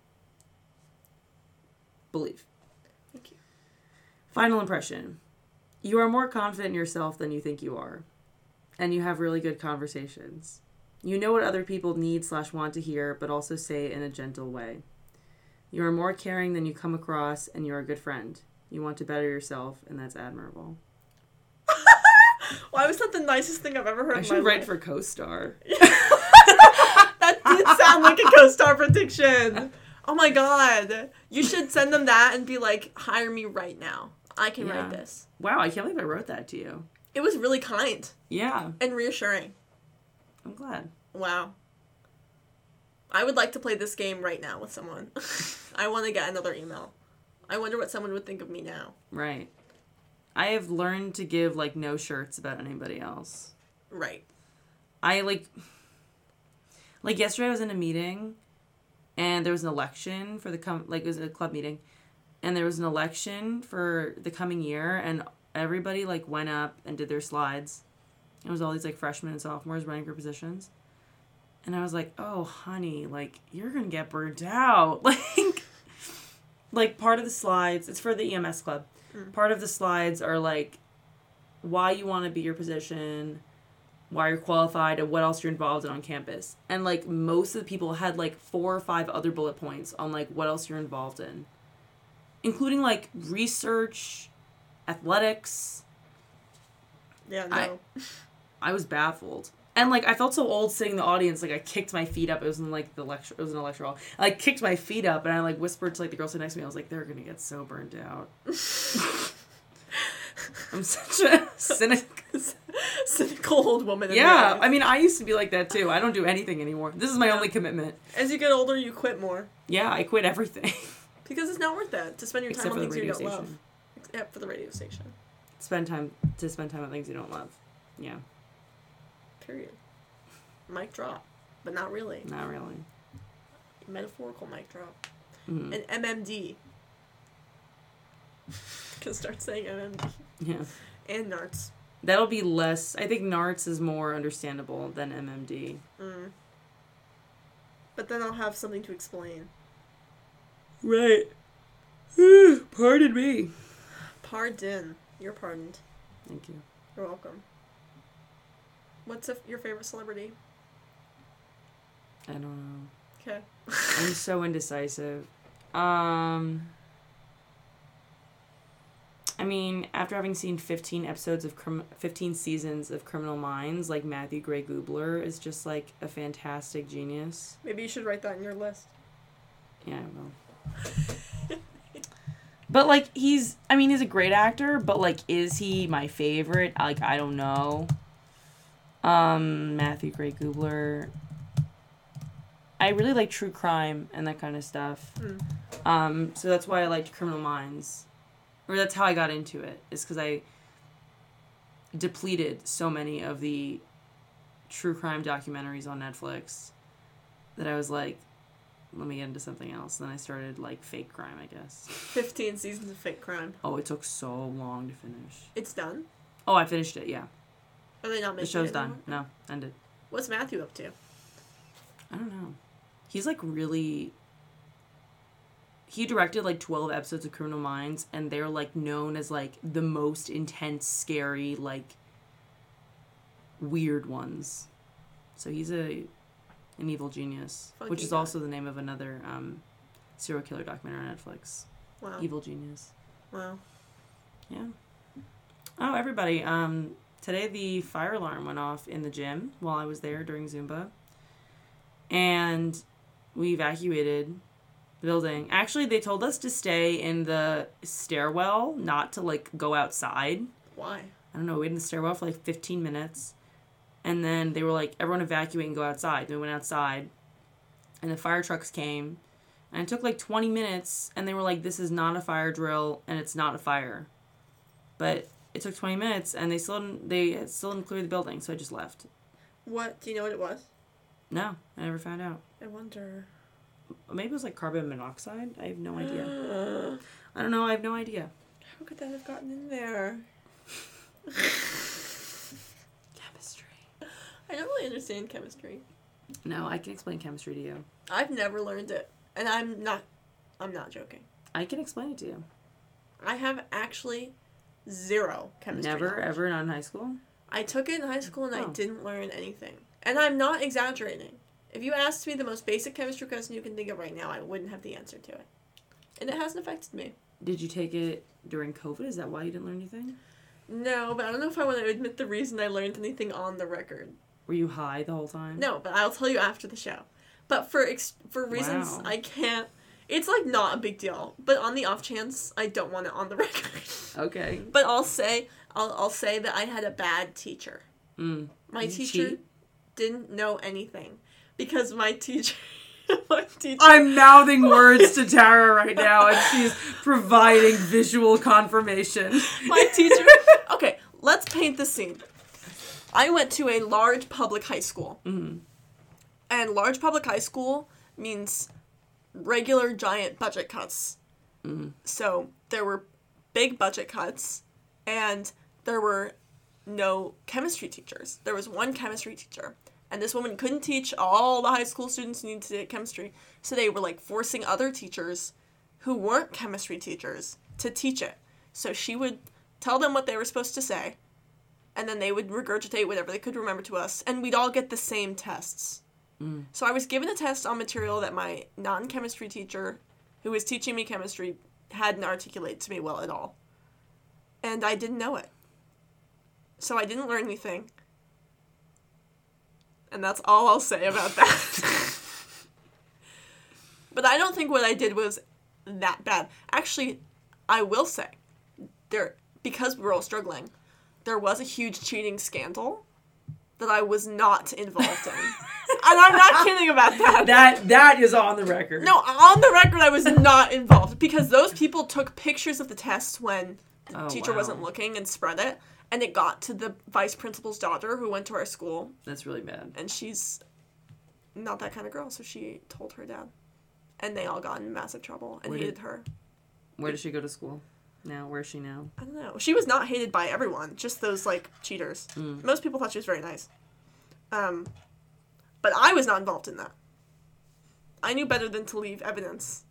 believe. Thank you. Final impression. You are more confident in yourself than you think you are. And you have really good conversations. You know what other people need slash want to hear, but also say it in a gentle way. You are more caring than you come across, and you are a good friend. You want to better yourself, and that's admirable. Why was that the nicest thing I've ever heard I in my should write life? for co-star. That did sound like a co-star prediction. Oh my god. You should send them that and be like, hire me right now. I can yeah. write this. Wow, I can't believe I wrote that to you. It was really kind. Yeah. And reassuring. I'm glad. Wow. I would like to play this game right now with someone. I want to get another email. I wonder what someone would think of me now. Right. I have learned to give, like, no shirts about anybody else. Right. I, like... Like, yesterday I was in a meeting, and there was an election for the... Com- like, it was a club meeting, and there was an election for the coming year, and everybody, like, went up and did their slides. It was all these, like, freshmen and sophomores running for positions. And I was like, oh, honey, like, you're gonna get burnt out. Like... Like, part of the slides, it's for the E M S club. Mm. Part of the slides are, like, why you want to be your position, why you're qualified, and what else you're involved in on campus. And, like, most of the people had, like, four or five other bullet points on, like, what else you're involved in. Including, like, research, athletics. Yeah, no. I, I was baffled. And, like, I felt so old sitting in the audience, like, I kicked my feet up. It was in, like, the lecture, it was in a lecture hall. I, like, kicked my feet up, and I, like, whispered to, like, the girl sitting next to me. I was like, they're gonna get so burnt out. I'm such a cynic. cynical old woman. In Yeah, I mean, I used to be like that too. I don't do anything anymore. This is my yeah. only commitment. As you get older, you quit more. Yeah, I quit everything. Because it's not worth that to spend your time Except on things you don't station. love. Except for the radio station. Spend time to spend time on things you don't love. Yeah. Period. Mic drop, but not really. Not really. Metaphorical mic drop. Mm-hmm. An M M D. Can start saying M M D. Yeah. And Narts. That'll be less. I think Narts is more understandable than M M D. Mm. But then I'll have something to explain. Right. Pardon me. Pardon. You're pardoned. Thank you. You're welcome. What's a, your favorite celebrity? I don't know. Okay. I'm so indecisive. Um... I mean, after having seen fifteen episodes of crim- fifteen seasons of Criminal Minds, like Matthew Gray Gubler is just like a fantastic genius. Maybe you should write that in your list. Yeah, I will. But like he's, I mean, he's a great actor, but like, is he my favorite? Like, I don't know. Um, Matthew Gray Gubler. I really like true crime and that kind of stuff. Mm. Um, so that's why I liked Criminal Minds. Or that's how I got into it, is because I depleted so many of the true crime documentaries on Netflix that I was like, let me get into something else. Then I started, like, fake crime, I guess. fifteen seasons of fake crime. Oh, it took so long to finish. It's done? Oh, I finished it, yeah. Are they not making it The show's anymore? done. No, ended. What's Matthew up to? I don't know. He's, like, really... He directed, like, twelve episodes of Criminal Minds, and they're, like, known as, like, the most intense, scary, like, weird ones. So he's a an evil genius, Funky which is guy. also the name of another um, serial killer documentary on Netflix. Wow. Evil Genius. Wow. Yeah. Oh, everybody. Um, today the fire alarm went off in the gym while I was there during Zumba. And we evacuated the building. Actually, they told us to stay in the stairwell, not to, like, go outside. Why? I don't know. We waited in the stairwell for, like, fifteen minutes. And then they were like, everyone evacuate and go outside. Then we went outside. And the fire trucks came. And it took, like, twenty minutes. And they were like, this is not a fire drill. And it's not a fire. But it took twenty minutes. And they still didn't, they still didn't clear the building. So I just left. What? Do you know what it was? No. I never found out. I wonder. Maybe it was, like, carbon monoxide. I have no idea. I don't know. I have no idea. How could that have gotten in there? Chemistry. I don't really understand chemistry. No, I can explain chemistry to you. I've never learned it. And I'm not, I'm not joking. I can explain it to you. I have actually zero chemistry Never, knowledge. ever, not in high school? I took it in high school and Oh. I didn't learn anything. And I'm not exaggerating. If you asked me the most basic chemistry question you can think of right now, I wouldn't have the answer to it. And it hasn't affected me. Did you take it during COVID? Is that why you didn't learn anything? No, but I don't know if I want to admit the reason I learned anything on the record. Were you high the whole time? No, but I'll tell you after the show. But for ex- for reasons Wow. I can't... It's, like, not a big deal. But on the off chance, I don't want it on the record. Okay. But I'll say... I'll, I'll say that I had a bad teacher. Mm. My Did you teacher cheat? didn't know anything. Because my teacher... my teacher... I'm mouthing words to Tara right now, and she's providing visual confirmation. My teacher... Okay, let's paint the scene. I went to a large public high school. Mm-hmm. And large public high school means regular giant budget cuts. Mm-hmm. So there were big budget cuts, and there were no chemistry teachers. There was one chemistry teacher. And this woman couldn't teach all the high school students who needed to take chemistry. So they were, like, forcing other teachers who weren't chemistry teachers to teach it. So she would tell them what they were supposed to say, and then they would regurgitate whatever they could remember to us, and we'd all get the same tests. Mm. So I was given a test on material that my non-chemistry teacher, who was teaching me chemistry, hadn't articulated to me well at all. And I didn't know it. So I didn't learn anything. And that's all I'll say about that. But I don't think what I did was that bad. Actually, I will say, there because we were all struggling, there was a huge cheating scandal that I was not involved in. And I'm not kidding about that. That that is on the record. No, on the record, I was not involved because those people took pictures of the test when the Oh, teacher wow. wasn't looking and spread it, and it got to the vice principal's daughter who went to our school, That's really bad. and she's not that kind of girl, so she told her dad, and they all got in massive trouble and Where hated did- her. Where does she go to school now? Where is she now? I don't know. She was not hated by everyone, just those like cheaters. Mm. Most people thought she was very nice. Um, but I was not involved in that. I knew better than to leave evidence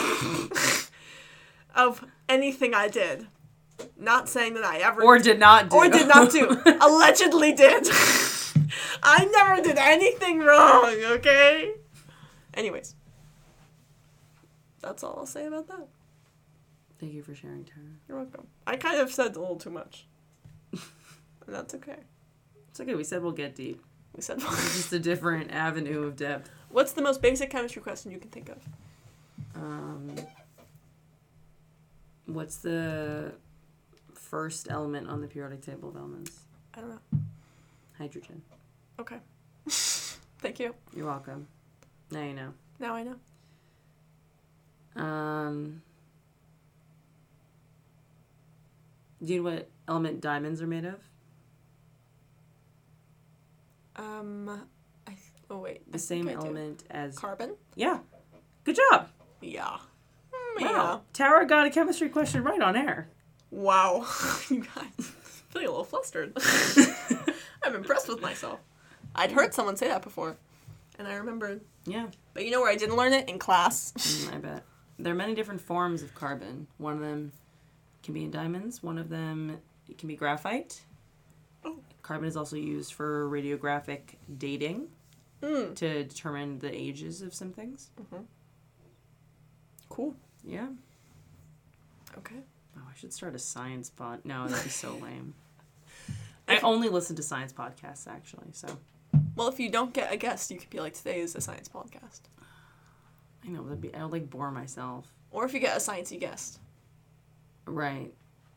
of anything I did. Not saying that I ever Or did not do. or did not do. Allegedly did. I never did anything wrong, okay? Anyways. That's all I'll say about that. Thank you for sharing, Tara. You're welcome. I kind of said a little too much. And that's okay. It's okay. We said we'll get deep. We said It's just a different avenue of depth. What's the most basic chemistry question you can think of? Um, what's the first element on the periodic table of elements? I don't know. Hydrogen. Okay. Thank you. You're welcome. Now you know. Now I know. Um, do you know what element diamonds are made of? Um, I th- oh wait. The I same think I do. element as... Carbon? Yeah. Good job. Yeah. Mm, Wow. Yeah. Tara got a chemistry question right on air. Wow. You guys. Feeling a little flustered. I'm impressed with myself. I'd heard someone say that before. And I remembered. Yeah. But you know where I didn't learn it? In class. Mm, I bet. There are many different forms of carbon. One of them can be in diamonds. One of them it can be graphite. Oh. Carbon is also used for radiographic dating Mm. to determine the ages of some things. Mm-hmm. Cool. Yeah. Okay. Oh, I should start a science pod. No, that'd be so lame. I only listen to science podcasts, actually, so. Well, if you don't get a guest, you could be like, today is a science podcast. I know, that'd be, I would, like, bore myself. Or if you get a sciencey guest. Right.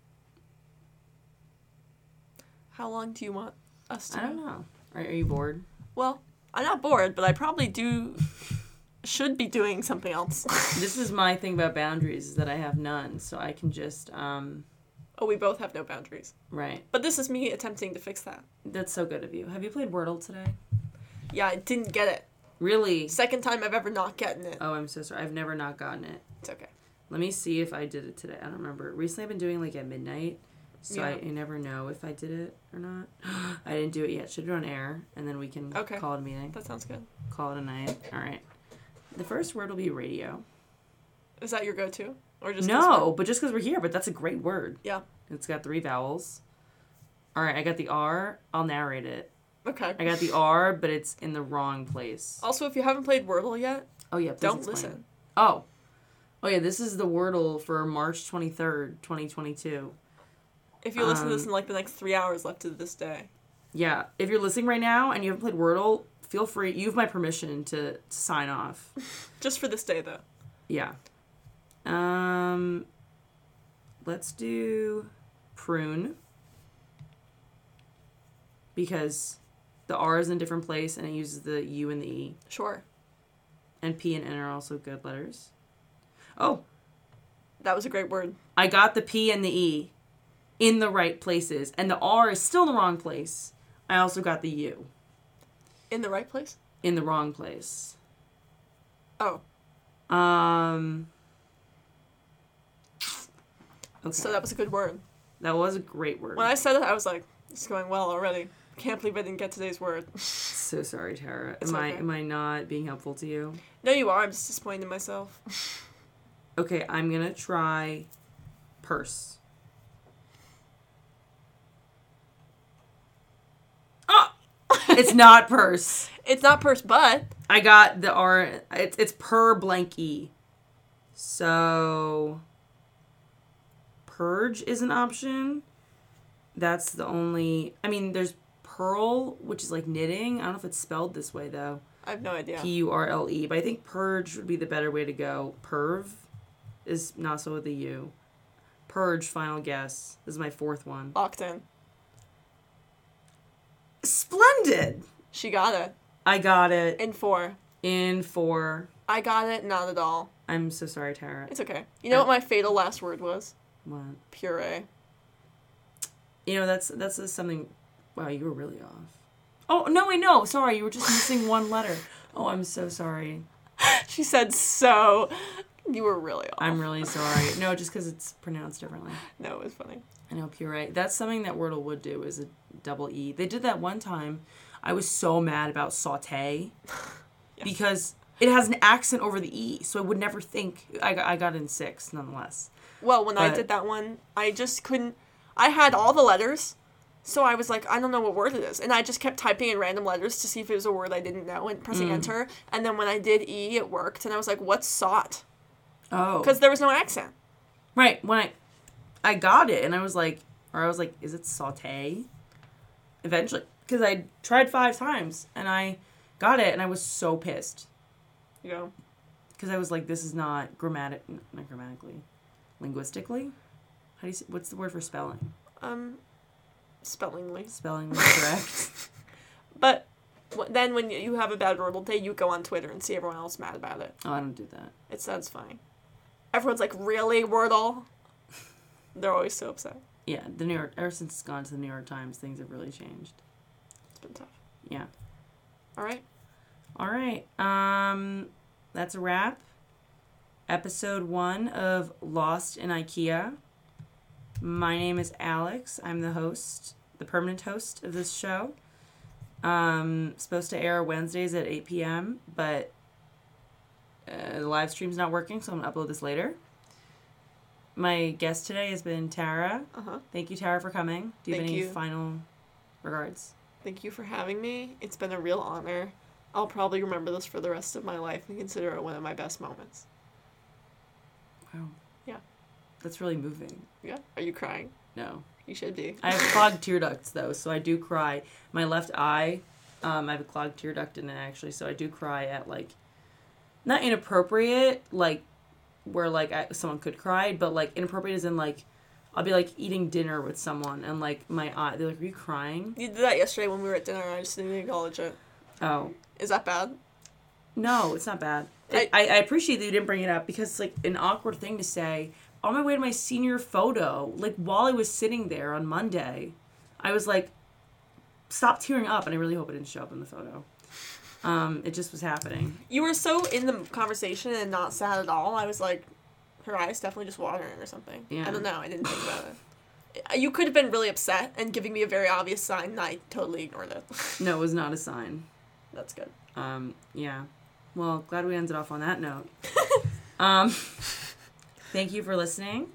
How long do you want us to I don't know. Are, are you bored? Well, I'm not bored, but I probably do... should be doing something else. This is my thing about boundaries, is that I have none, so I can just, um... Oh, we both have no boundaries. Right. But this is me attempting to fix that. That's so good of you. Have you played Wordle today? Yeah, I didn't get it. Really? Second time I've ever not gotten it. Oh, I'm so sorry. I've never not gotten it. It's okay. Let me see if I did it today. I don't remember. Recently I've been doing like at midnight, so Yeah. I, I never know if I did it or not. I didn't do it yet. Should do it on air, and then we can Okay. call it a meeting. That sounds good. Call it a night. All right. The first word will be radio. Is that your go-to? Or just this No, one? but just because we're here, but that's a great word. Yeah. It's got three vowels. All right, I got the R. I'll narrate it. Okay. I got the R, but it's in the wrong place. Also, if you haven't played Wordle yet, Oh, yeah. Please don't explain. listen. Oh. Oh, yeah, this is the Wordle for March twenty-third, twenty twenty-two. If you listen to this Um, in like the next three hours left to this day. Yeah, if you're listening right now and you haven't played Wordle, feel free. You have my permission to sign off. Just for this day, though. Yeah. Um, let's do prune. Because the R is in a different place and it uses the U and the E. Sure. And P and N are also good letters. Oh, That was a great word. I got the P and the E in the right places. And the R is still in the wrong place. I also got the U In the right place? in the wrong place. Oh. Um. Okay. So that was a good word. That was a great word. When I said it, I was like, it's going well already. Can't believe I didn't get today's word. So sorry, Tara. It's am I okay. am I not being helpful to you? No, you are. I'm just disappointed in myself. Okay, I'm gonna try purse. Oh! It's not purse. It's not purse, but... I got the R. It's it's per blank E. So purge is an option. That's the only. I mean, there's purl, which is like knitting. I don't know if it's spelled this way though. I have no idea. P U R L E. But I think purge would be the better way to go. Perv is not so with the U. Purge, final guess. This is my fourth one. Locked in. Splendid. She got it. I got it. In four. In four. I got it, not at all. I'm so sorry, Tara. It's okay. You know uh, what my fatal last word was? What? Puree. You know, that's that's uh, something... Wow, you were really off. Oh, no, wait, no. Sorry, you were just missing one letter. Oh, I'm so sorry. She said so. You were really off. I'm really sorry. No, just because it's pronounced differently. No, it was funny. I know, puree. That's something that Wordle would do, is a double E. They did that one time. I was so mad about saute yeah. because it has an accent over the E, so I would never think... I got, I got in six, nonetheless. Well, when but, I did that one, I just couldn't... I had all the letters, so I was like, I don't know what word it is. And I just kept typing in random letters to see if it was a word I didn't know and pressing mm. enter. And then when I did E, it worked. And I was like, what's sought? Oh. Because there was no accent. Right. When I I got it, and I was like, or I was like, is it saute? Eventually. Because I tried five times, and I got it, and I was so pissed. Yeah. Because I was like, this is not grammatic, not grammatically, linguistically? How do you say, what's the word for spelling? Um, spellingly. Spellingly correct. But w- then when you have a bad Wordle day, you go on Twitter and see everyone else mad about it. Oh, I don't do that. It sounds funny. Everyone's like, really, Wordle? They're always so upset. Yeah, the New York, ever since it's gone to the New York Times, things have really changed. It's been tough. Yeah. All right. All right. Um, that's a wrap. Episode one of Lost in IKEA. My name is Alex. I'm the host, the permanent host of this show. Um, supposed to air Wednesdays at eight p.m., but uh, the live stream's not working, so I'm going to upload this later. My guest today has been Tara. Uh-huh. Thank you, Tara, for coming. Do you Thank have any you. final regards? Thank you for having me. It's been a real honor. I'll probably remember this for the rest of my life and consider it one of my best moments. Wow. Yeah. That's really moving. Yeah. Are you crying? No. You should be. I have clogged tear ducts, though, so I do cry. My left eye, um, I have a clogged tear duct in it, actually, so I do cry at, like, not inappropriate, like, where, like, I, someone could cry, but, like, inappropriate as in, like, I'll be, like, eating dinner with someone, and, like, my eye, they're like, are you crying? You did that yesterday when we were at dinner, and I just didn't acknowledge it. Oh. Is that bad? No, it's not bad. I, I, I appreciate that you didn't bring it up, because it's, like, an awkward thing to say. On my way to my senior photo, like, while I was sitting there on Monday, I was, like, stop tearing up, and I really hope it didn't show up in the photo. Um, it just was happening. You were so in the conversation and not sad at all. I was like, her eyes definitely just watering or something. Yeah. I don't know. I didn't think about it. You could have been really upset and giving me a very obvious sign, and I totally ignored it. No, it was not a sign. That's good. Um, yeah. Well, glad we ended off on that note. um, thank you for listening,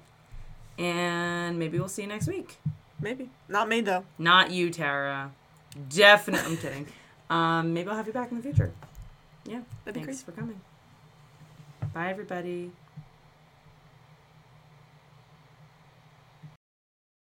and maybe we'll see you next week. Maybe. Not me, though. Not you, Tara. Definitely. I'm kidding. Um, maybe I'll have you back in the future. Yeah. That'd be Thanks great. for coming. Bye, everybody.